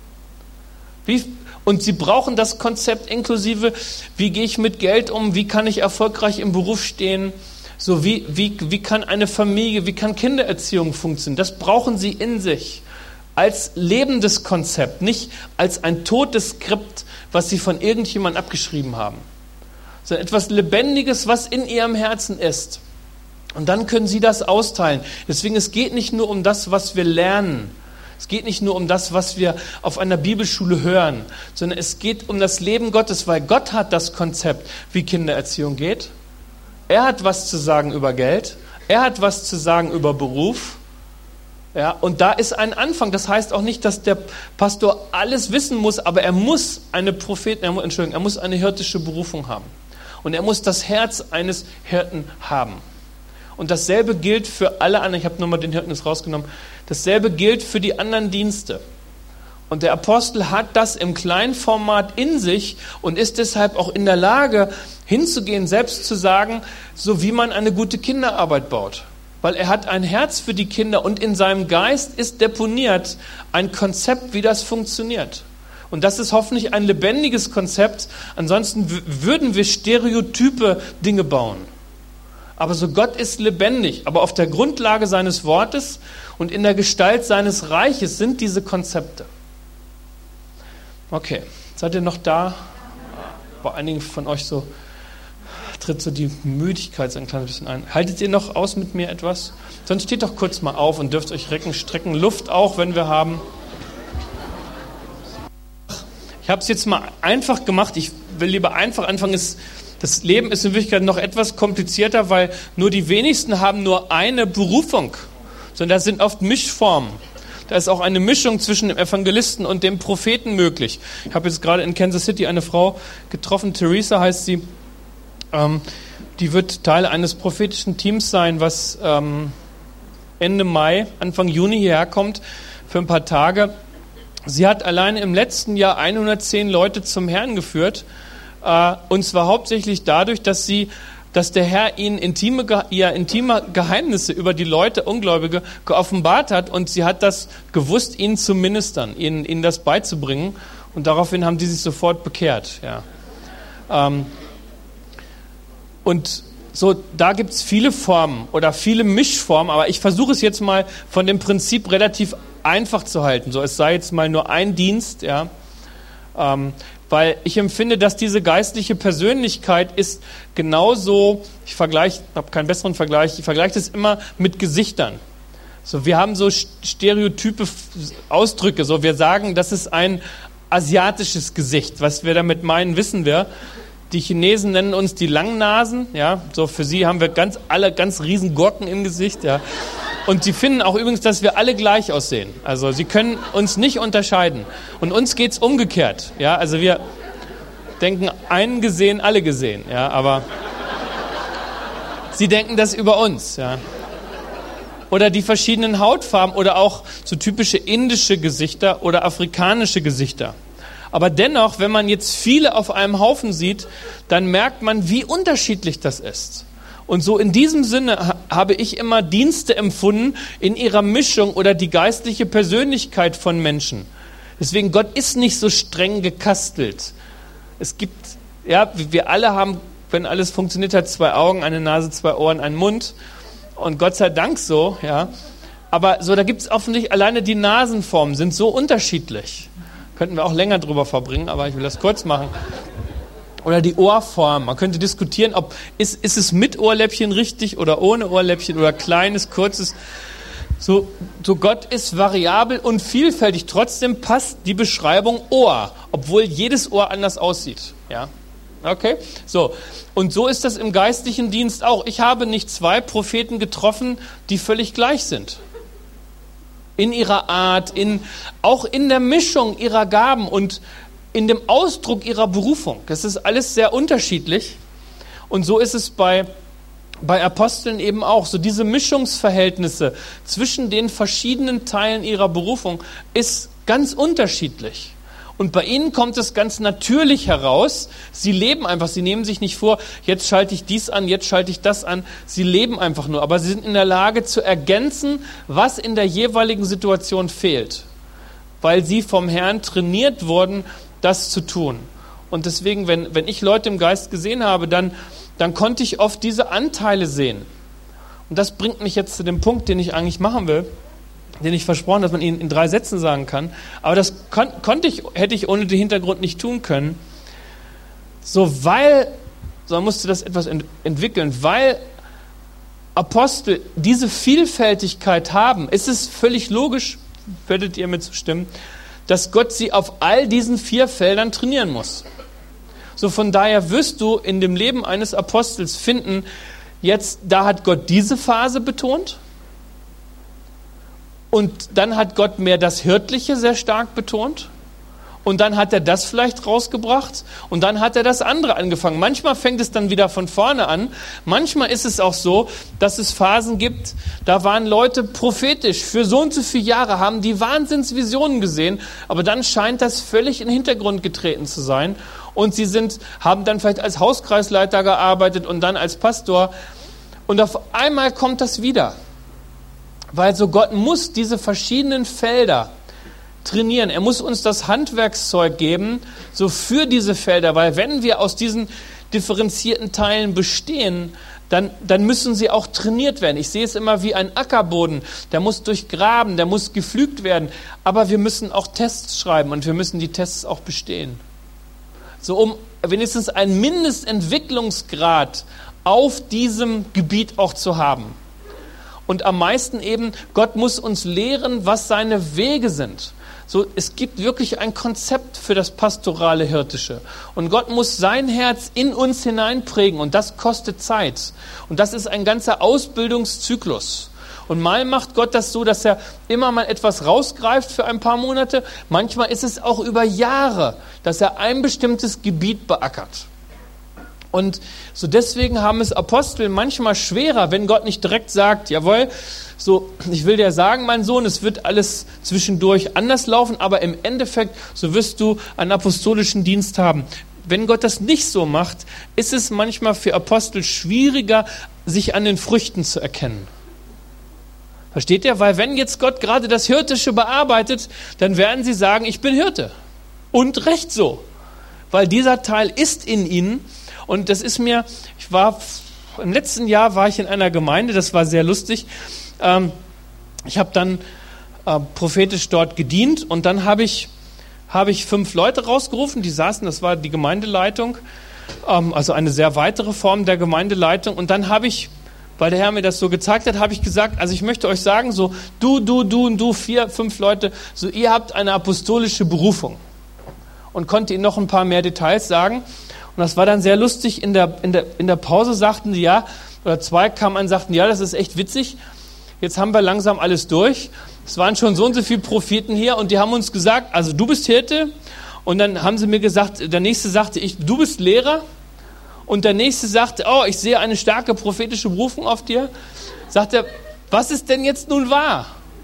Und sie brauchen das Konzept inklusive, wie gehe ich mit Geld um? Wie kann ich erfolgreich im Beruf stehen? So wie kann eine Familie, wie kann Kindererziehung funktionieren? Das brauchen sie in sich. Als lebendes Konzept, nicht als ein totes Skript, was sie von irgendjemandem abgeschrieben haben. Sondern etwas Lebendiges, was in ihrem Herzen ist. Und dann können sie das austeilen. Deswegen, es geht nicht nur um das, was wir lernen. Es geht nicht nur um das, was wir auf einer Bibelschule hören, sondern es geht um das Leben Gottes, weil Gott hat das Konzept, wie Kindererziehung geht. Er hat was zu sagen über Geld. Er hat was zu sagen über Beruf. Ja, und da ist ein Anfang. Das heißt auch nicht, dass der Pastor alles wissen muss, aber er muss er muss eine hirtische Berufung haben. Und er muss das Herz eines Hirten haben. Und dasselbe gilt für alle anderen. Ich habe nochmal den Hirten jetzt rausgenommen. Dasselbe gilt für die anderen Dienste. Und der Apostel hat das im kleinen Format in sich und ist deshalb auch in der Lage, hinzugehen, selbst zu sagen, so wie man eine gute Kinderarbeit baut. Weil er hat ein Herz für die Kinder und in seinem Geist ist deponiert ein Konzept, wie das funktioniert. Und das ist hoffentlich ein lebendiges Konzept. Ansonsten würden wir stereotype Dinge bauen. Aber so Gott ist lebendig. Aber auf der Grundlage seines Wortes und in der Gestalt seines Reiches sind diese Konzepte. Okay, seid ihr noch da? Bei einigen von euch so tritt so die Müdigkeit so ein kleines bisschen ein. Haltet ihr noch aus mit mir etwas? Sonst steht doch kurz mal auf und dürft euch recken, strecken. Luft auch, wenn wir haben. Ich habe es jetzt mal einfach gemacht. Ich will lieber einfach anfangen. Das Leben ist in Wirklichkeit noch etwas komplizierter, weil nur die wenigsten haben nur eine Berufung, sondern das sind oft Mischformen. Da ist auch eine Mischung zwischen dem Evangelisten und dem Propheten möglich. Ich habe jetzt gerade in Kansas City eine Frau getroffen, Theresa heißt sie. Die wird Teil eines prophetischen Teams sein, was Ende Mai, Anfang Juni hierher kommt für ein paar Tage. Sie hat alleine im letzten Jahr 110 Leute zum Herrn geführt, und zwar hauptsächlich dadurch, dass der Herr ihnen intime Geheimnisse über die Leute, Ungläubige, geoffenbart hat, und sie hat das gewusst, ihnen zu ministern, ihnen das beizubringen, und daraufhin haben die sich sofort bekehrt. Ja. Und so, da gibt es viele Formen oder viele Mischformen, aber ich versuche es jetzt mal von dem Prinzip relativ einfach zu halten. So, es sei jetzt mal nur ein Dienst, ja. Weil ich empfinde, dass diese geistliche Persönlichkeit ist genauso, ich habe keinen besseren Vergleich, ich vergleiche das immer mit Gesichtern. So, wir haben so stereotype Ausdrücke, so wir sagen, das ist ein asiatisches Gesicht. Was wir damit meinen, wissen wir. Die Chinesen nennen uns die Langnasen, ja, so für sie haben wir alle ganz riesen Gurken im Gesicht, ja. Und sie finden auch übrigens, dass wir alle gleich aussehen. Also sie können uns nicht unterscheiden. Und uns geht's umgekehrt, ja. Also wir denken, einen gesehen, alle gesehen, ja. Aber sie denken das über uns, ja. Oder die verschiedenen Hautfarben oder auch so typische indische Gesichter oder afrikanische Gesichter. Aber dennoch, wenn man jetzt viele auf einem Haufen sieht, dann merkt man, wie unterschiedlich das ist. Und so in diesem Sinne habe ich immer Dienste empfunden in ihrer Mischung oder die geistliche Persönlichkeit von Menschen. Deswegen, Gott ist nicht so streng gekastelt. Es gibt, ja, wir alle haben, wenn alles funktioniert hat, 2 Augen, eine Nase, 2 Ohren, einen Mund. Und Gott sei Dank so, ja. Aber so, da gibt es offensichtlich, alleine die Nasenformen sind so unterschiedlich. Könnten wir auch länger drüber verbringen, aber ich will das kurz machen. Oder die Ohrform. Man könnte diskutieren, ist es mit Ohrläppchen richtig oder ohne Ohrläppchen oder kleines, kurzes. So Gott ist variabel und vielfältig. Trotzdem passt die Beschreibung Ohr, obwohl jedes Ohr anders aussieht. Ja, okay. So, und so ist das im geistlichen Dienst auch. Ich habe nicht 2 Propheten getroffen, die völlig gleich sind. In ihrer Art, auch in der Mischung ihrer Gaben und in dem Ausdruck ihrer Berufung. Das ist alles sehr unterschiedlich. Und so ist es bei Aposteln eben auch. So diese Mischungsverhältnisse zwischen den verschiedenen Teilen ihrer Berufung ist ganz unterschiedlich. Und bei ihnen kommt es ganz natürlich heraus. Sie leben einfach, sie nehmen sich nicht vor, jetzt schalte ich dies an, jetzt schalte ich das an. Sie leben einfach nur. Aber sie sind in der Lage zu ergänzen, was in der jeweiligen Situation fehlt. Weil sie vom Herrn trainiert wurden, das zu tun. Und deswegen, wenn ich Leute im Geist gesehen habe, dann konnte ich oft diese Anteile sehen. Und das bringt mich jetzt zu dem Punkt, den ich eigentlich machen will, den ich versprochen, dass man ihn in 3 Sätzen sagen kann. Aber das hätte ich ohne den Hintergrund nicht tun können. So man musste das etwas entwickeln, weil Apostel diese Vielfältigkeit haben, ist es völlig logisch, werdet ihr mir zustimmen, dass Gott sie auf all diesen 4 Feldern trainieren muss. So von daher wirst du in dem Leben eines Apostels finden, da hat Gott diese Phase betont und dann hat Gott mehr das Hirtliche sehr stark betont und dann hat er das vielleicht rausgebracht und dann hat er das andere angefangen. Manchmal fängt es dann wieder von vorne an. Manchmal ist es auch so, dass es Phasen gibt, da waren Leute prophetisch für so und so viele Jahre, haben die Wahnsinnsvisionen gesehen, aber dann scheint das völlig in den Hintergrund getreten zu sein und sie haben dann vielleicht als Hauskreisleiter gearbeitet und dann als Pastor und auf einmal kommt das wieder. Weil so Gott muss diese verschiedenen Felder trainieren. Er muss uns das Handwerkszeug geben, so für diese Felder, weil wenn wir aus diesen differenzierten Teilen bestehen, dann müssen sie auch trainiert werden. Ich sehe es immer wie ein Ackerboden, der muss durchgraben, der muss gepflügt werden, aber wir müssen auch Tests schreiben und wir müssen die Tests auch bestehen. So wenigstens einen Mindestentwicklungsgrad auf diesem Gebiet auch zu haben. Und am meisten eben, Gott muss uns lehren, was seine Wege sind. So, es gibt wirklich ein Konzept für das pastorale Hirtische. Und Gott muss sein Herz in uns hineinprägen und das kostet Zeit. Und das ist ein ganzer Ausbildungszyklus. Und mal macht Gott das so, dass er immer mal etwas rausgreift für ein paar Monate. Manchmal ist es auch über Jahre, dass er ein bestimmtes Gebiet beackert. Und so deswegen haben es Apostel manchmal schwerer, wenn Gott nicht direkt sagt, jawohl, so, ich will dir sagen, mein Sohn, es wird alles zwischendurch anders laufen, aber im Endeffekt, so wirst du einen apostolischen Dienst haben. Wenn Gott das nicht so macht, ist es manchmal für Apostel schwieriger, sich an den Früchten zu erkennen. Versteht ihr? Weil wenn jetzt Gott gerade das Hirtische bearbeitet, dann werden sie sagen, ich bin Hirte. Und recht so. Weil dieser Teil ist in ihnen. Und das ist mir, im letzten Jahr war ich in einer Gemeinde, das war sehr lustig. Ich habe dann prophetisch dort gedient und dann habe ich 5 Leute rausgerufen, die saßen, das war die Gemeindeleitung, also eine sehr weitere Form der Gemeindeleitung. Und dann habe ich, weil der Herr mir das so gezeigt hat, habe ich gesagt, also ich möchte euch sagen, so du und du, 4, 5 Leute, so ihr habt eine apostolische Berufung. Und konnte ihnen noch ein paar mehr Details sagen. Und das war dann sehr lustig. In der Pause sagten sie ja, oder 2 kamen an und sagten, ja, das ist echt witzig. Jetzt haben wir langsam alles durch. Es waren schon so und so viele Propheten hier und die haben uns gesagt, also du bist Hirte. Und dann haben sie mir gesagt, der nächste sagte, du bist Lehrer. Und der nächste sagte, oh, ich sehe eine starke prophetische Berufung auf dir. Sagt er, was ist denn jetzt nun wahr?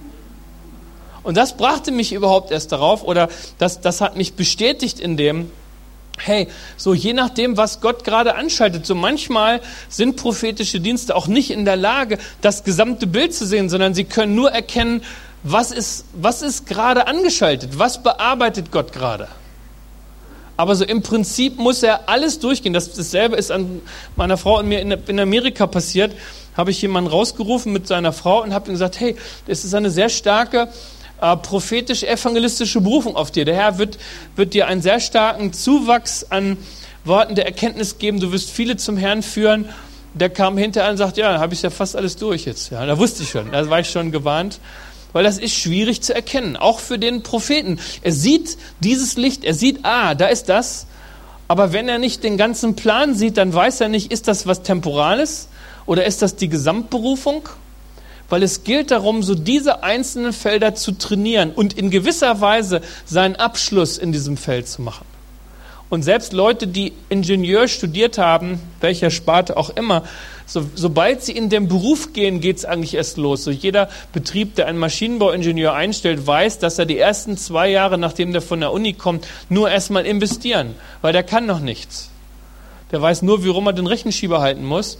Und das brachte mich überhaupt erst darauf, oder das hat mich bestätigt in dem, hey, so je nachdem, was Gott gerade anschaltet, so manchmal sind prophetische Dienste auch nicht in der Lage, das gesamte Bild zu sehen, sondern sie können nur erkennen, was ist gerade angeschaltet, was bearbeitet Gott gerade. Aber so im Prinzip muss er alles durchgehen. Dasselbe ist an meiner Frau und mir in Amerika passiert. Habe ich jemanden rausgerufen mit seiner Frau und habe ihm gesagt, hey, das ist eine sehr starke prophetisch-evangelistische Berufung auf dir. Der Herr wird dir einen sehr starken Zuwachs an Worten der Erkenntnis geben. Du wirst viele zum Herrn führen. Der kam hinterher und sagt, ja, dann habe ich ja fast alles durch jetzt. Ja, da wusste ich schon, da war ich schon gewarnt. Weil das ist schwierig zu erkennen, auch für den Propheten. Er sieht dieses Licht, er sieht, da ist das. Aber wenn er nicht den ganzen Plan sieht, dann weiß er nicht, ist das was Temporales oder ist das die Gesamtberufung? Weil es gilt darum, so diese einzelnen Felder zu trainieren und in gewisser Weise seinen Abschluss in diesem Feld zu machen. Und selbst Leute, die Ingenieur studiert haben, welcher Sparte auch immer, sobald sie in den Beruf gehen, geht es eigentlich erst los. So jeder Betrieb, der einen Maschinenbauingenieur einstellt, weiß, dass er die ersten 2 Jahre, nachdem der von der Uni kommt, nur erstmal investieren, weil der kann noch nichts. Der weiß nur, wie rum er den Rechenschieber halten muss.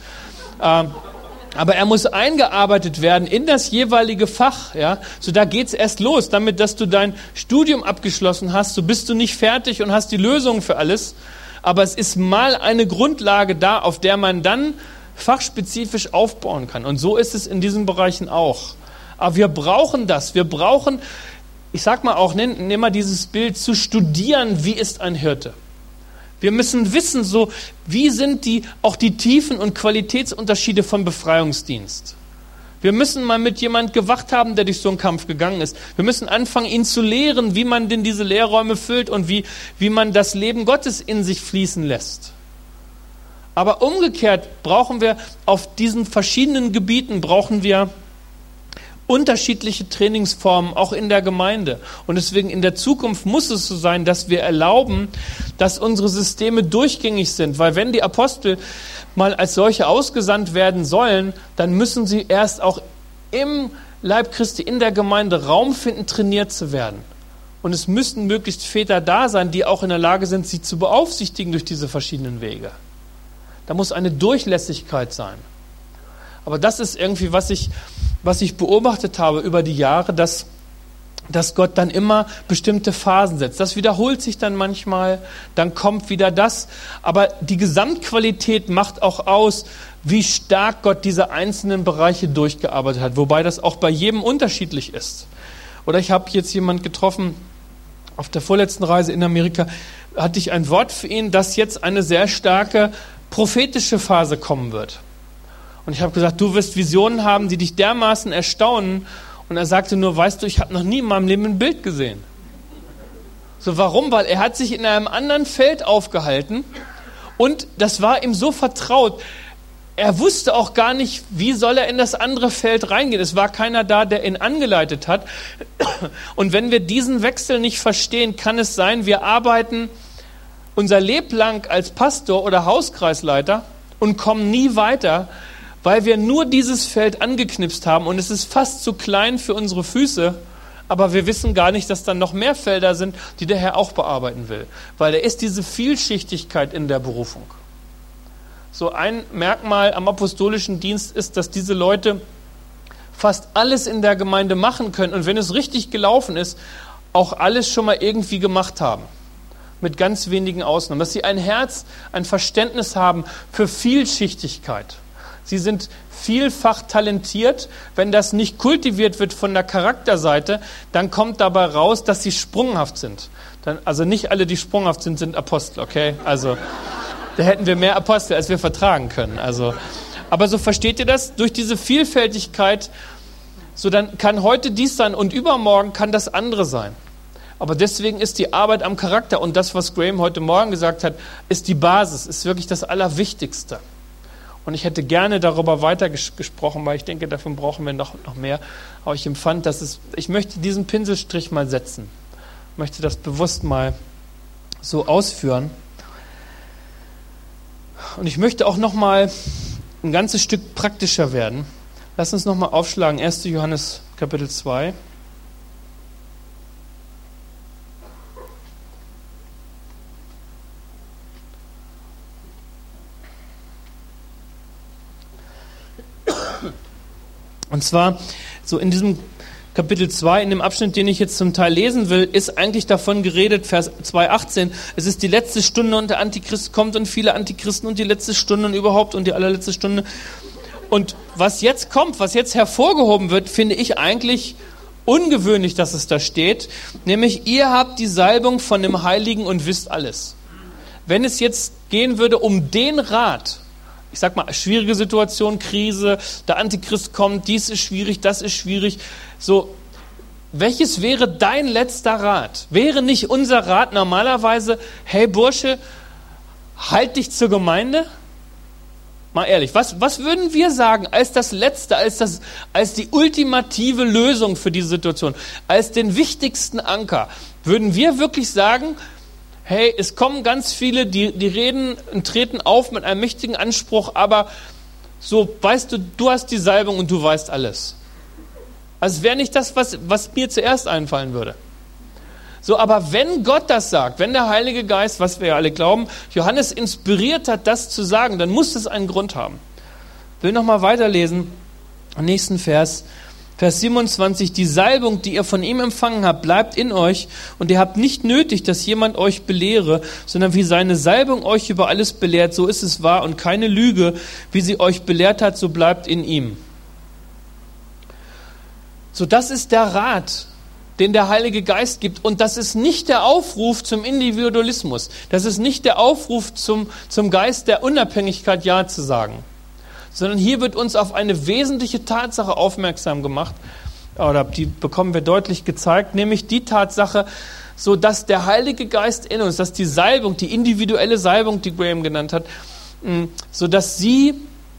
Aber er muss eingearbeitet werden in das jeweilige Fach. Ja? So, da geht's erst los. Damit, dass du dein Studium abgeschlossen hast, so bist du nicht fertig und hast die Lösung für alles. Aber es ist mal eine Grundlage da, auf der man dann fachspezifisch aufbauen kann. Und so ist es in diesen Bereichen auch. Aber wir brauchen das. Wir brauchen, ich sag mal auch, nimm mal dieses Bild, zu studieren, wie ist ein Hirte. Wir müssen wissen, so wie sind auch die Tiefen und Qualitätsunterschiede von Befreiungsdienst. Wir müssen mal mit jemand gewacht haben, der durch so einen Kampf gegangen ist. Wir müssen anfangen, ihn zu lehren, wie man denn diese Lehrräume füllt und wie man das Leben Gottes in sich fließen lässt. Aber umgekehrt brauchen wir auf diesen verschiedenen Gebieten unterschiedliche Trainingsformen, auch in der Gemeinde. Und deswegen in der Zukunft muss es so sein, dass wir erlauben, dass unsere Systeme durchgängig sind. Weil wenn die Apostel mal als solche ausgesandt werden sollen, dann müssen sie erst auch im Leib Christi, in der Gemeinde Raum finden, trainiert zu werden. Und es müssten möglichst Väter da sein, die auch in der Lage sind, sie zu beaufsichtigen durch diese verschiedenen Wege. Da muss eine Durchlässigkeit sein. Aber das ist irgendwie, was ich beobachtet habe über die Jahre, dass Gott dann immer bestimmte Phasen setzt. Das wiederholt sich dann manchmal, dann kommt wieder das. Aber die Gesamtqualität macht auch aus, wie stark Gott diese einzelnen Bereiche durchgearbeitet hat. Wobei das auch bei jedem unterschiedlich ist. Oder ich habe jetzt jemanden getroffen, auf der vorletzten Reise in Amerika, hatte ich ein Wort für ihn, dass jetzt eine sehr starke prophetische Phase kommen wird. Und ich habe gesagt, du wirst Visionen haben, die dich dermaßen erstaunen. Und er sagte nur, weißt du, ich habe noch nie in meinem Leben ein Bild gesehen. So, warum? Weil er hat sich in einem anderen Feld aufgehalten und das war ihm so vertraut. Er wusste auch gar nicht, wie soll er in das andere Feld reingehen. Es war keiner da, der ihn angeleitet hat. Und wenn wir diesen Wechsel nicht verstehen, kann es sein, wir arbeiten unser Leben lang als Pastor oder Hauskreisleiter und kommen nie weiter, weil wir nur dieses Feld angeknipst haben und es ist fast zu klein für unsere Füße, aber wir wissen gar nicht, dass dann noch mehr Felder sind, die der Herr auch bearbeiten will. Weil da ist diese Vielschichtigkeit in der Berufung. So ein Merkmal am apostolischen Dienst ist, dass diese Leute fast alles in der Gemeinde machen können und wenn es richtig gelaufen ist, auch alles schon mal irgendwie gemacht haben. Mit ganz wenigen Ausnahmen. Dass sie ein Herz, ein Verständnis haben für Vielschichtigkeit. Sie sind vielfach talentiert. Wenn das nicht kultiviert wird von der Charakterseite, dann kommt dabei raus, dass sie sprunghaft sind. Also nicht alle, die sprunghaft sind, sind Apostel, okay? Also da hätten wir mehr Apostel, als wir vertragen können. Aber so versteht ihr das? Durch diese Vielfältigkeit, so dann kann heute dies sein und übermorgen kann das andere sein. Aber deswegen ist die Arbeit am Charakter und das, was Graham heute Morgen gesagt hat, ist die Basis, ist wirklich das Allerwichtigste. Und ich hätte gerne darüber weiter gesprochen, weil ich denke, davon brauchen wir noch mehr. Aber ich empfand, ich möchte diesen Pinselstrich mal setzen. Ich möchte das bewusst mal so ausführen. Und ich möchte auch noch mal ein ganzes Stück praktischer werden. Lass uns noch mal aufschlagen, 1. Johannes Kapitel 2. Und zwar so in diesem Kapitel 2, in dem Abschnitt, den ich jetzt zum Teil lesen will, ist eigentlich davon geredet, Vers 2,18, es ist die letzte Stunde und der Antichrist kommt und viele Antichristen und die letzte Stunde und überhaupt und die allerletzte Stunde. Und was jetzt kommt, was jetzt hervorgehoben wird, finde ich eigentlich ungewöhnlich, dass es da steht, nämlich ihr habt die Salbung von dem Heiligen und wisst alles. Wenn es jetzt gehen würde um den Rat, ich sag mal, schwierige Situation, Krise, der Antichrist kommt, dies ist schwierig, das ist schwierig. So, welches wäre dein letzter Rat? Wäre nicht unser Rat normalerweise, hey Bursche, halt dich zur Gemeinde? Mal ehrlich, was würden wir sagen als das Letzte, als die ultimative Lösung für diese Situation, als den wichtigsten Anker? Würden wir wirklich sagen, hey, es kommen ganz viele, die reden und treten auf mit einem mächtigen Anspruch, aber so, weißt du, du hast die Salbung und du weißt alles. Also wäre nicht das, was mir zuerst einfallen würde. So, aber wenn Gott das sagt, wenn der Heilige Geist, was wir ja alle glauben, Johannes inspiriert hat, das zu sagen, dann muss es einen Grund haben. Ich will nochmal weiterlesen, am nächsten Vers. Vers 27, die Salbung, die ihr von ihm empfangen habt, bleibt in euch und ihr habt nicht nötig, dass jemand euch belehre, sondern wie seine Salbung euch über alles belehrt, so ist es wahr und keine Lüge, wie sie euch belehrt hat, so bleibt in ihm. So, das ist der Rat, den der Heilige Geist gibt und das ist nicht der Aufruf zum Individualismus, das ist nicht der Aufruf zum Geist der Unabhängigkeit, Ja zu sagen. Sondern hier wird uns auf eine wesentliche Tatsache aufmerksam gemacht, oder die bekommen wir deutlich gezeigt, nämlich die Tatsache, so dass der Heilige Geist in uns, dass die Salbung, die individuelle Salbung, die Graham genannt hat, so dass sie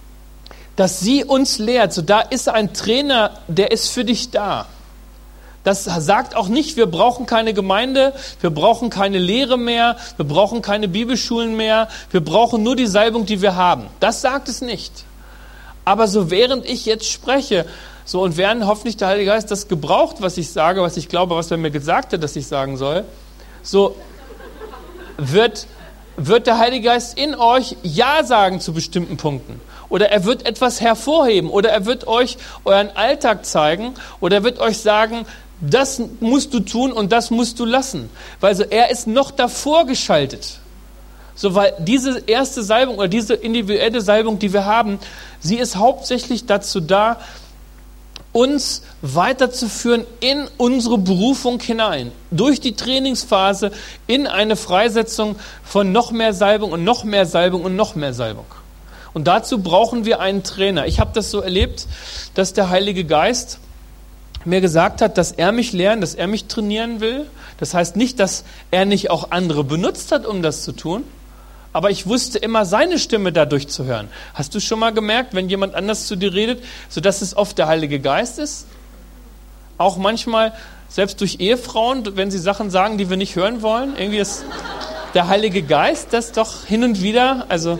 uns lehrt, so da ist ein Trainer, der ist für dich da. Das sagt auch nicht, wir brauchen keine Gemeinde, wir brauchen keine Lehre mehr, wir brauchen keine Bibelschulen mehr, wir brauchen nur die Salbung, die wir haben. Das sagt es nicht. Aber so während ich jetzt spreche, so und während hoffentlich der Heilige Geist das gebraucht, was ich sage, was ich glaube, was er mir gesagt hat, dass ich sagen soll, so wird der Heilige Geist in euch Ja sagen zu bestimmten Punkten. Oder er wird etwas hervorheben. Oder er wird euch euren Alltag zeigen. Oder er wird euch sagen, das musst du tun und das musst du lassen. Weil so er ist noch davor geschaltet. So, weil diese erste Salbung oder diese individuelle Salbung, die wir haben, sie ist hauptsächlich dazu da, uns weiterzuführen in unsere Berufung hinein, durch die Trainingsphase in eine Freisetzung von noch mehr Salbung und noch mehr Salbung und noch mehr Salbung. Und dazu brauchen wir einen Trainer. Ich habe das so erlebt, dass der Heilige Geist mir gesagt hat, dass er mich lernen, dass er mich trainieren will. Das heißt nicht, dass er nicht auch andere benutzt hat, um das zu tun, aber ich wusste immer, seine Stimme dadurch zu hören. Hast du schon mal gemerkt, wenn jemand anders zu dir redet, sodass es oft der Heilige Geist ist? Auch manchmal, selbst durch Ehefrauen, wenn sie Sachen sagen, die wir nicht hören wollen, irgendwie ist der Heilige Geist das doch hin und wieder, also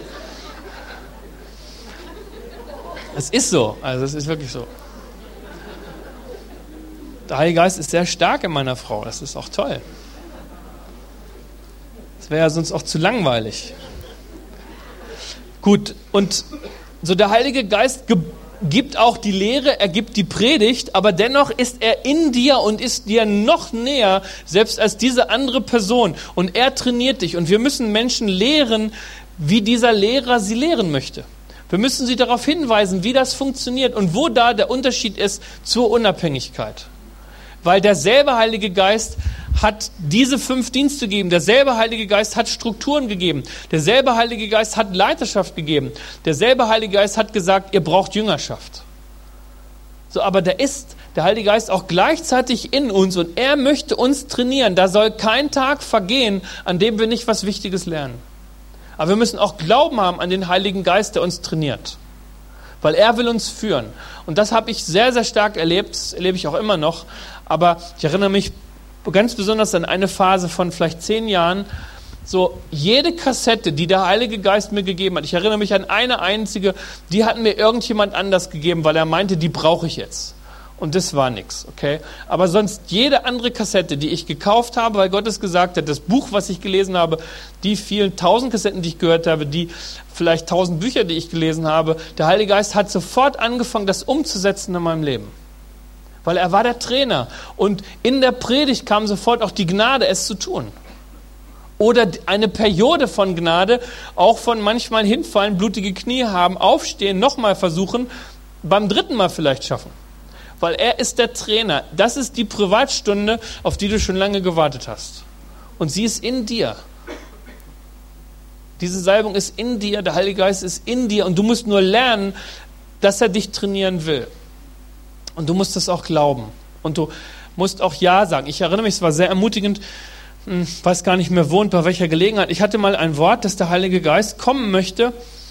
es ist so, also es ist wirklich so. Der Heilige Geist ist sehr stark in meiner Frau, das ist auch toll. Das wäre ja sonst auch zu langweilig. Gut, und so der Heilige Geist gibt auch die Lehre, er gibt die Predigt, aber dennoch ist er in dir und ist dir noch näher, selbst als diese andere Person. Und er trainiert dich. Und wir müssen Menschen lehren, wie dieser Lehrer sie lehren möchte. Wir müssen sie darauf hinweisen, wie das funktioniert und wo da der Unterschied ist zur Unabhängigkeit. Weil derselbe Heilige Geist hat diese 5 Dienste gegeben. Derselbe Heilige Geist hat Strukturen gegeben. Derselbe Heilige Geist hat Leiterschaft gegeben. Derselbe Heilige Geist hat gesagt, ihr braucht Jüngerschaft. So, aber der Heilige Geist auch gleichzeitig in uns und er möchte uns trainieren. Da soll kein Tag vergehen, an dem wir nicht was Wichtiges lernen. Aber wir müssen auch Glauben haben an den Heiligen Geist, der uns trainiert. Weil er will uns führen. Und das habe ich sehr, sehr stark erlebt. Das erlebe ich auch immer noch. Aber ich erinnere mich ganz besonders an eine Phase von vielleicht 10 Jahren. So jede Kassette, die der Heilige Geist mir gegeben hat, ich erinnere mich an eine einzige, die hat mir irgendjemand anders gegeben, weil er meinte, die brauche ich jetzt. Und das war nichts, okay? Aber sonst jede andere Kassette, die ich gekauft habe, weil Gott es gesagt hat, das Buch, was ich gelesen habe, die vielen 1000 Kassetten, die ich gehört habe, die vielleicht 1000 Bücher, die ich gelesen habe, der Heilige Geist hat sofort angefangen, das umzusetzen in meinem Leben. Weil er war der Trainer. Und in der Predigt kam sofort auch die Gnade, es zu tun. Oder eine Periode von Gnade, auch von manchmal hinfallen, blutige Knie haben, aufstehen, nochmal versuchen, beim 3. Mal vielleicht schaffen. Weil er ist der Trainer. Das ist die Privatstunde, auf die du schon lange gewartet hast. Und sie ist in dir. Diese Salbung ist in dir, der Heilige Geist ist in dir und du musst nur lernen, dass er dich trainieren will. Und du musst das auch glauben. Und du musst auch Ja sagen. Ich erinnere mich, es war sehr ermutigend, weiß gar nicht mehr wo und bei welcher Gelegenheit. Ich hatte mal ein Wort, dass der Heilige Geist kommen möchte,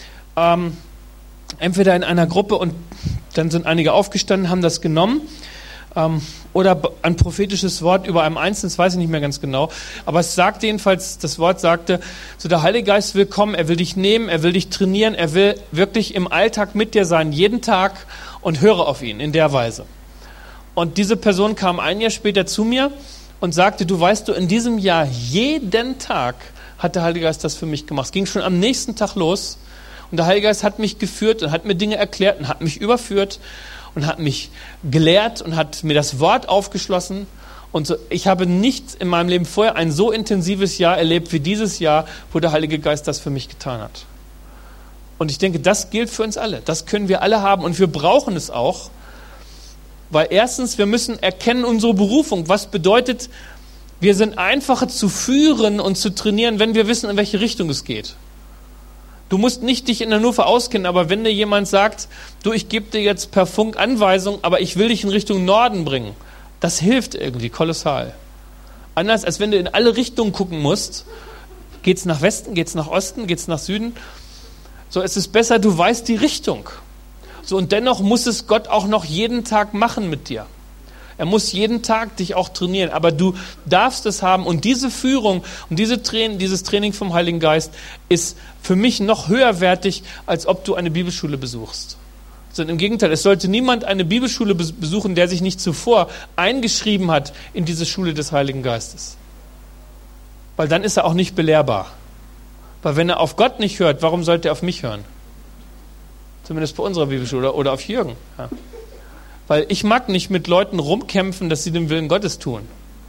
entweder in einer Gruppe und dann sind einige aufgestanden, haben das genommen, oder ein prophetisches Wort über einem Einzelnen, das weiß ich nicht mehr ganz genau, aber es sagte jedenfalls, das Wort sagte, so der Heilige Geist will kommen, er will dich nehmen, er will dich trainieren, er will wirklich im Alltag mit dir sein, jeden Tag, und höre auf ihn in der Weise. Und diese Person kam ein Jahr später zu mir und sagte, du weißt, in diesem Jahr jeden Tag hat der Heilige Geist das für mich gemacht. Es ging schon am nächsten Tag los und der Heilige Geist hat mich geführt und hat mir Dinge erklärt und hat mich überführt und hat mich gelehrt und hat mir das Wort aufgeschlossen. Und so, ich habe nicht in meinem Leben vorher ein so intensives Jahr erlebt wie dieses Jahr, wo der Heilige Geist das für mich getan hat. Und ich denke, das gilt für uns alle. Das können wir alle haben und wir brauchen es auch. Weil erstens, wir müssen erkennen unsere Berufung. Was bedeutet, wir sind einfacher zu führen und zu trainieren, wenn wir wissen, in welche Richtung es geht. Du musst nicht dich in Hannover auskennen, aber wenn dir jemand sagt, du, ich gebe dir jetzt per Funk Anweisung, aber ich will dich in Richtung Norden bringen, das hilft irgendwie kolossal. Anders, als wenn du in alle Richtungen gucken musst, geht's nach Westen, geht's nach Osten, geht's nach Süden. So, es ist besser, du weißt die Richtung. So, und dennoch muss es Gott auch noch jeden Tag machen mit dir. Er muss jeden Tag dich auch trainieren, aber du darfst es haben. Und diese Führung und dieses Training vom Heiligen Geist ist für mich noch höherwertig, als ob du eine Bibelschule besuchst. Sondern im Gegenteil, es sollte niemand eine Bibelschule besuchen, der sich nicht zuvor eingeschrieben hat in diese Schule des Heiligen Geistes. Weil dann ist er auch nicht belehrbar. Weil wenn er auf Gott nicht hört, warum sollte er auf mich hören? Zumindest bei unserer Bibelschule oder auf Jürgen. Ja. Weil ich mag nicht mit Leuten rumkämpfen, dass sie den Willen Gottes tun.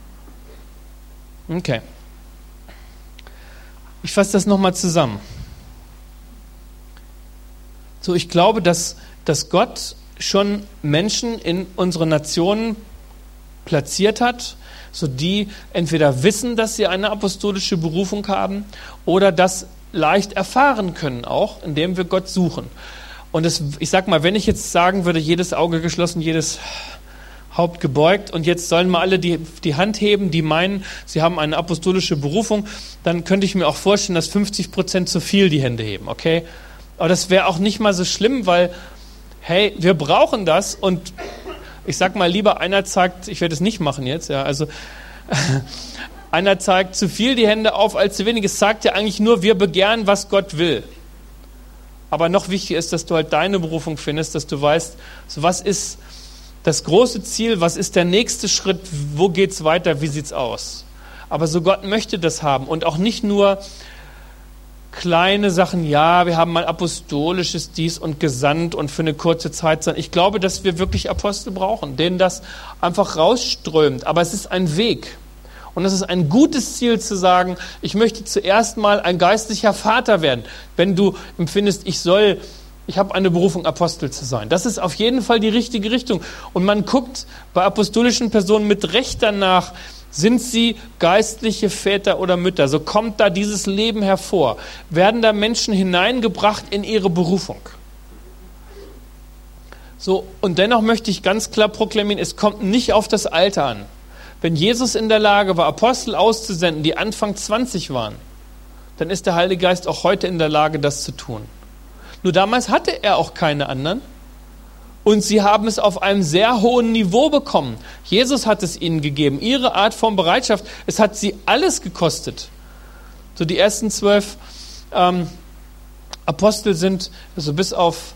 Okay. Ich fasse das nochmal zusammen. So, ich glaube, dass Gott schon Menschen in unsere Nationen platziert hat, so die entweder wissen, dass sie eine apostolische Berufung haben oder das leicht erfahren können auch, indem wir Gott suchen. Und ich sag mal, wenn ich jetzt sagen würde, jedes Auge geschlossen, jedes Haupt gebeugt und jetzt sollen mal alle die Hand heben, die meinen, sie haben eine apostolische Berufung, dann könnte ich mir auch vorstellen, dass 50% zu viel die Hände heben, okay? Aber das wäre auch nicht mal so schlimm, weil, hey, wir brauchen das und ich sag mal, lieber einer zeigt, ich werde es nicht machen jetzt, ja, also einer zeigt zu viel die Hände auf als zu wenig. Es sagt ja eigentlich nur, wir begehren, was Gott will. Aber noch wichtiger ist, dass du halt deine Berufung findest, dass du weißt, so was ist das große Ziel, was ist der nächste Schritt, wo geht's weiter, wie sieht's aus? Aber so Gott möchte das haben und auch nicht nur kleine Sachen, ja, wir haben mal apostolisches dies und gesandt und für eine kurze Zeit sein. Ich glaube, dass wir wirklich Apostel brauchen, denen das einfach rausströmt. Aber es ist ein Weg. Und es ist ein gutes Ziel zu sagen, ich möchte zuerst mal ein geistlicher Vater werden. Wenn du empfindest, ich habe eine Berufung, Apostel zu sein. Das ist auf jeden Fall die richtige Richtung. Und man guckt bei apostolischen Personen mit Recht danach, sind sie geistliche Väter oder Mütter? So kommt da dieses Leben hervor. Werden da Menschen hineingebracht in ihre Berufung? So, und dennoch möchte ich ganz klar proklamieren, es kommt nicht auf das Alter an. Wenn Jesus in der Lage war, Apostel auszusenden, die Anfang 20 waren, dann ist der Heilige Geist auch heute in der Lage, das zu tun. Nur damals hatte er auch keine anderen. Und sie haben es auf einem sehr hohen Niveau bekommen. Jesus hat es ihnen gegeben. Ihre Art von Bereitschaft, es hat sie alles gekostet. So die ersten 12 Apostel sind, also bis auf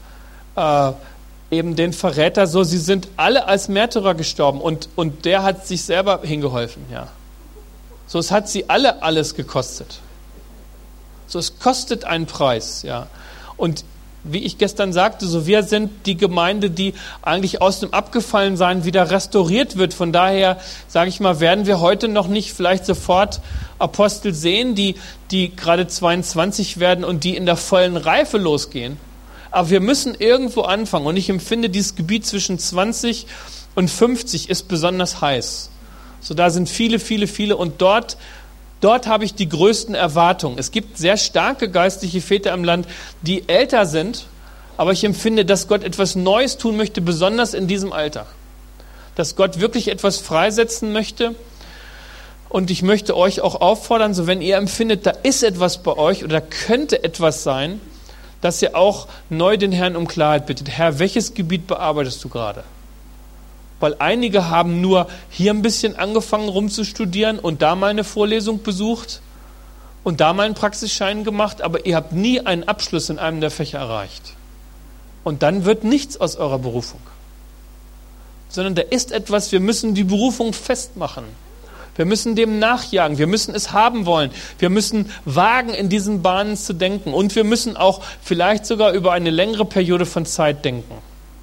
eben den Verräter, so sie sind alle als Märtyrer gestorben. Und der hat sich selber hingeholfen. Ja. So es hat sie alle alles gekostet. So es kostet einen Preis. Ja. Und wie ich gestern sagte, so wir sind die Gemeinde, die eigentlich aus dem Abgefallensein wieder restauriert wird. Von daher, sage ich mal, werden wir heute noch nicht vielleicht sofort Apostel sehen, die gerade 22 werden und die in der vollen Reife losgehen. Aber wir müssen irgendwo anfangen. Und ich empfinde, dieses Gebiet zwischen 20 und 50 ist besonders heiß. So da sind viele, viele, viele und dort habe ich die größten Erwartungen. Es gibt sehr starke geistliche Väter im Land, die älter sind, aber ich empfinde, dass Gott etwas Neues tun möchte, besonders in diesem Alter. Dass Gott wirklich etwas freisetzen möchte. Und ich möchte euch auch auffordern, so wenn ihr empfindet, da ist etwas bei euch oder könnte etwas sein, dass ihr auch neu den Herrn um Klarheit bittet. Herr, welches Gebiet bearbeitest du gerade? Weil einige haben nur hier ein bisschen angefangen rumzustudieren und da mal eine Vorlesung besucht und da mal einen Praxisschein gemacht, aber ihr habt nie einen Abschluss in einem der Fächer erreicht. Und dann wird nichts aus eurer Berufung. Sondern da ist etwas, wir müssen die Berufung festmachen. Wir müssen dem nachjagen, wir müssen es haben wollen, wir müssen wagen, in diesen Bahnen zu denken und wir müssen auch vielleicht sogar über eine längere Periode von Zeit denken.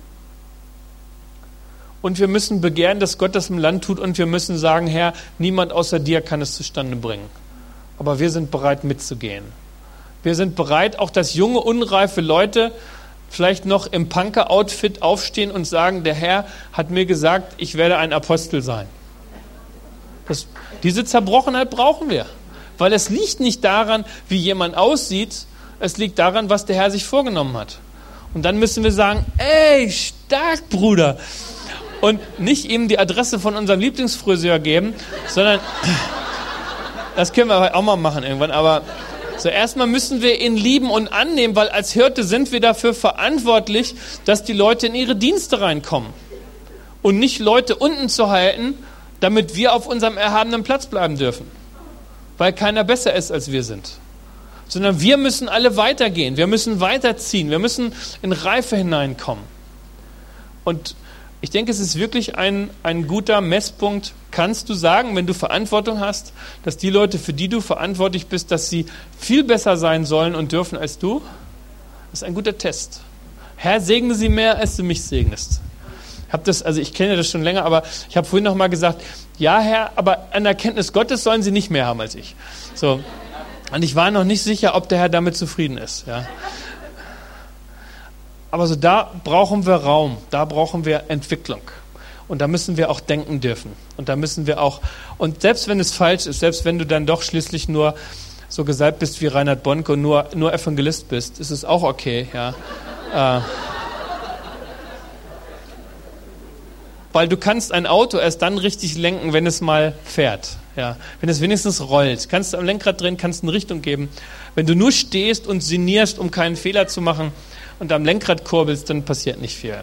Und wir müssen begehren, dass Gott das im Land tut und wir müssen sagen, Herr, niemand außer dir kann es zustande bringen. Aber wir sind bereit mitzugehen. Wir sind bereit, auch dass junge, unreife Leute vielleicht noch im Punker-Outfit aufstehen und sagen, der Herr hat mir gesagt, ich werde ein Apostel sein. Diese Zerbrochenheit brauchen wir. Weil es liegt nicht daran, wie jemand aussieht, es liegt daran, was der Herr sich vorgenommen hat. Und dann müssen wir sagen, ey, stark, Bruder. Und nicht ihm die Adresse von unserem Lieblingsfriseur geben, sondern, das können wir auch mal machen irgendwann, aber so erstmal müssen wir ihn lieben und annehmen, weil als Hirte sind wir dafür verantwortlich, dass die Leute in ihre Dienste reinkommen. Und nicht Leute unten zu halten, damit wir auf unserem erhabenen Platz bleiben dürfen. Weil keiner besser ist, als wir sind. Sondern wir müssen alle weitergehen, wir müssen weiterziehen, wir müssen in Reife hineinkommen. Und ich denke, es ist wirklich ein guter Messpunkt. Kannst du sagen, wenn du Verantwortung hast, dass die Leute, für die du verantwortlich bist, dass sie viel besser sein sollen und dürfen als du? Das ist ein guter Test. Herr, segne sie mehr, als du mich segnest. Ich kenne das schon länger, aber ich habe vorhin noch mal gesagt, ja Herr, aber an der Erkenntnis Gottes sollen sie nicht mehr haben als ich. So. Und ich war noch nicht sicher, ob der Herr damit zufrieden ist. Ja. Aber so da brauchen wir Raum, da brauchen wir Entwicklung. Und da müssen wir auch denken dürfen. Und da müssen wir auch, und selbst wenn es falsch ist, selbst wenn du dann doch schließlich nur so gesalbt bist wie Reinhard Bonke und nur Evangelist bist, ist es auch okay, ja. Weil du kannst ein Auto erst dann richtig lenken, wenn es mal fährt. Ja. Wenn es wenigstens rollt. Kannst du am Lenkrad drehen, kannst eine Richtung geben. Wenn du nur stehst und sinnierst, um keinen Fehler zu machen und am Lenkrad kurbelst, dann passiert nicht viel.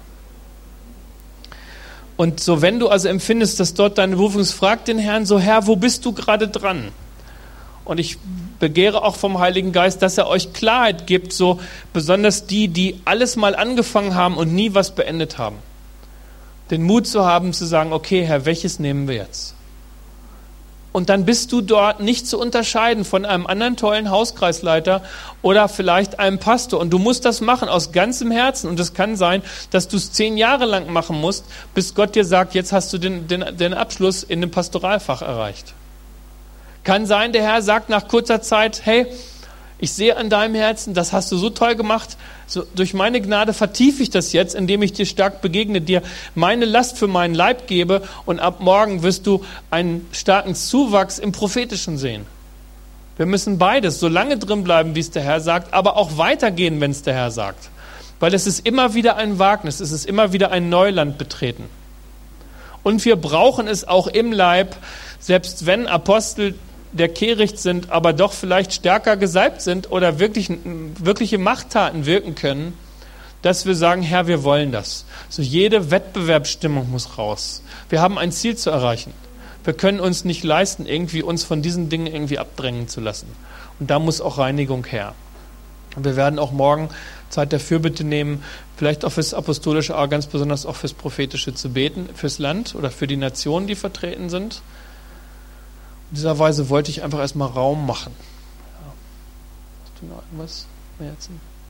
Und so, wenn du also empfindest, dass dort deine Berufung ist, frag den Herrn so, Herr, wo bist du gerade dran? Und ich begehre auch vom Heiligen Geist, dass er euch Klarheit gibt, so besonders die alles mal angefangen haben und nie was beendet haben. Den Mut zu haben, zu sagen, okay, Herr, welches nehmen wir jetzt? Und dann bist du dort nicht zu unterscheiden von einem anderen tollen Hauskreisleiter oder vielleicht einem Pastor. Und du musst das machen aus ganzem Herzen. Und es kann sein, dass du es 10 Jahre lang machen musst, bis Gott dir sagt, jetzt hast du den Abschluss in dem Pastoralfach erreicht. Kann sein, der Herr sagt nach kurzer Zeit, hey, ich sehe an deinem Herzen, das hast du so toll gemacht, so, durch meine Gnade vertiefe ich das jetzt, indem ich dir stark begegne, dir meine Last für meinen Leib gebe und ab morgen wirst du einen starken Zuwachs im Prophetischen sehen. Wir müssen beides, so lange drin bleiben, wie es der Herr sagt, aber auch weitergehen, wenn es der Herr sagt. Weil es ist immer wieder ein Wagnis, es ist immer wieder ein Neuland betreten. Und wir brauchen es auch im Leib, selbst wenn Apostel der Kehricht sind, aber doch vielleicht stärker gesalbt sind oder wirkliche Machttaten wirken können, dass wir sagen, Herr, wir wollen das. So jede Wettbewerbsstimmung muss raus. Wir haben ein Ziel zu erreichen. Wir können uns nicht leisten, irgendwie uns von diesen Dingen irgendwie abdrängen zu lassen. Und da muss auch Reinigung her. Und wir werden auch morgen Zeit der Fürbitte nehmen, vielleicht auch fürs Apostolische, aber ganz besonders auch fürs Prophetische zu beten, fürs Land oder für die Nationen, die vertreten sind. In dieser Weise wollte ich einfach erstmal Raum machen. Ja. Hast du noch irgendwas im Herzen?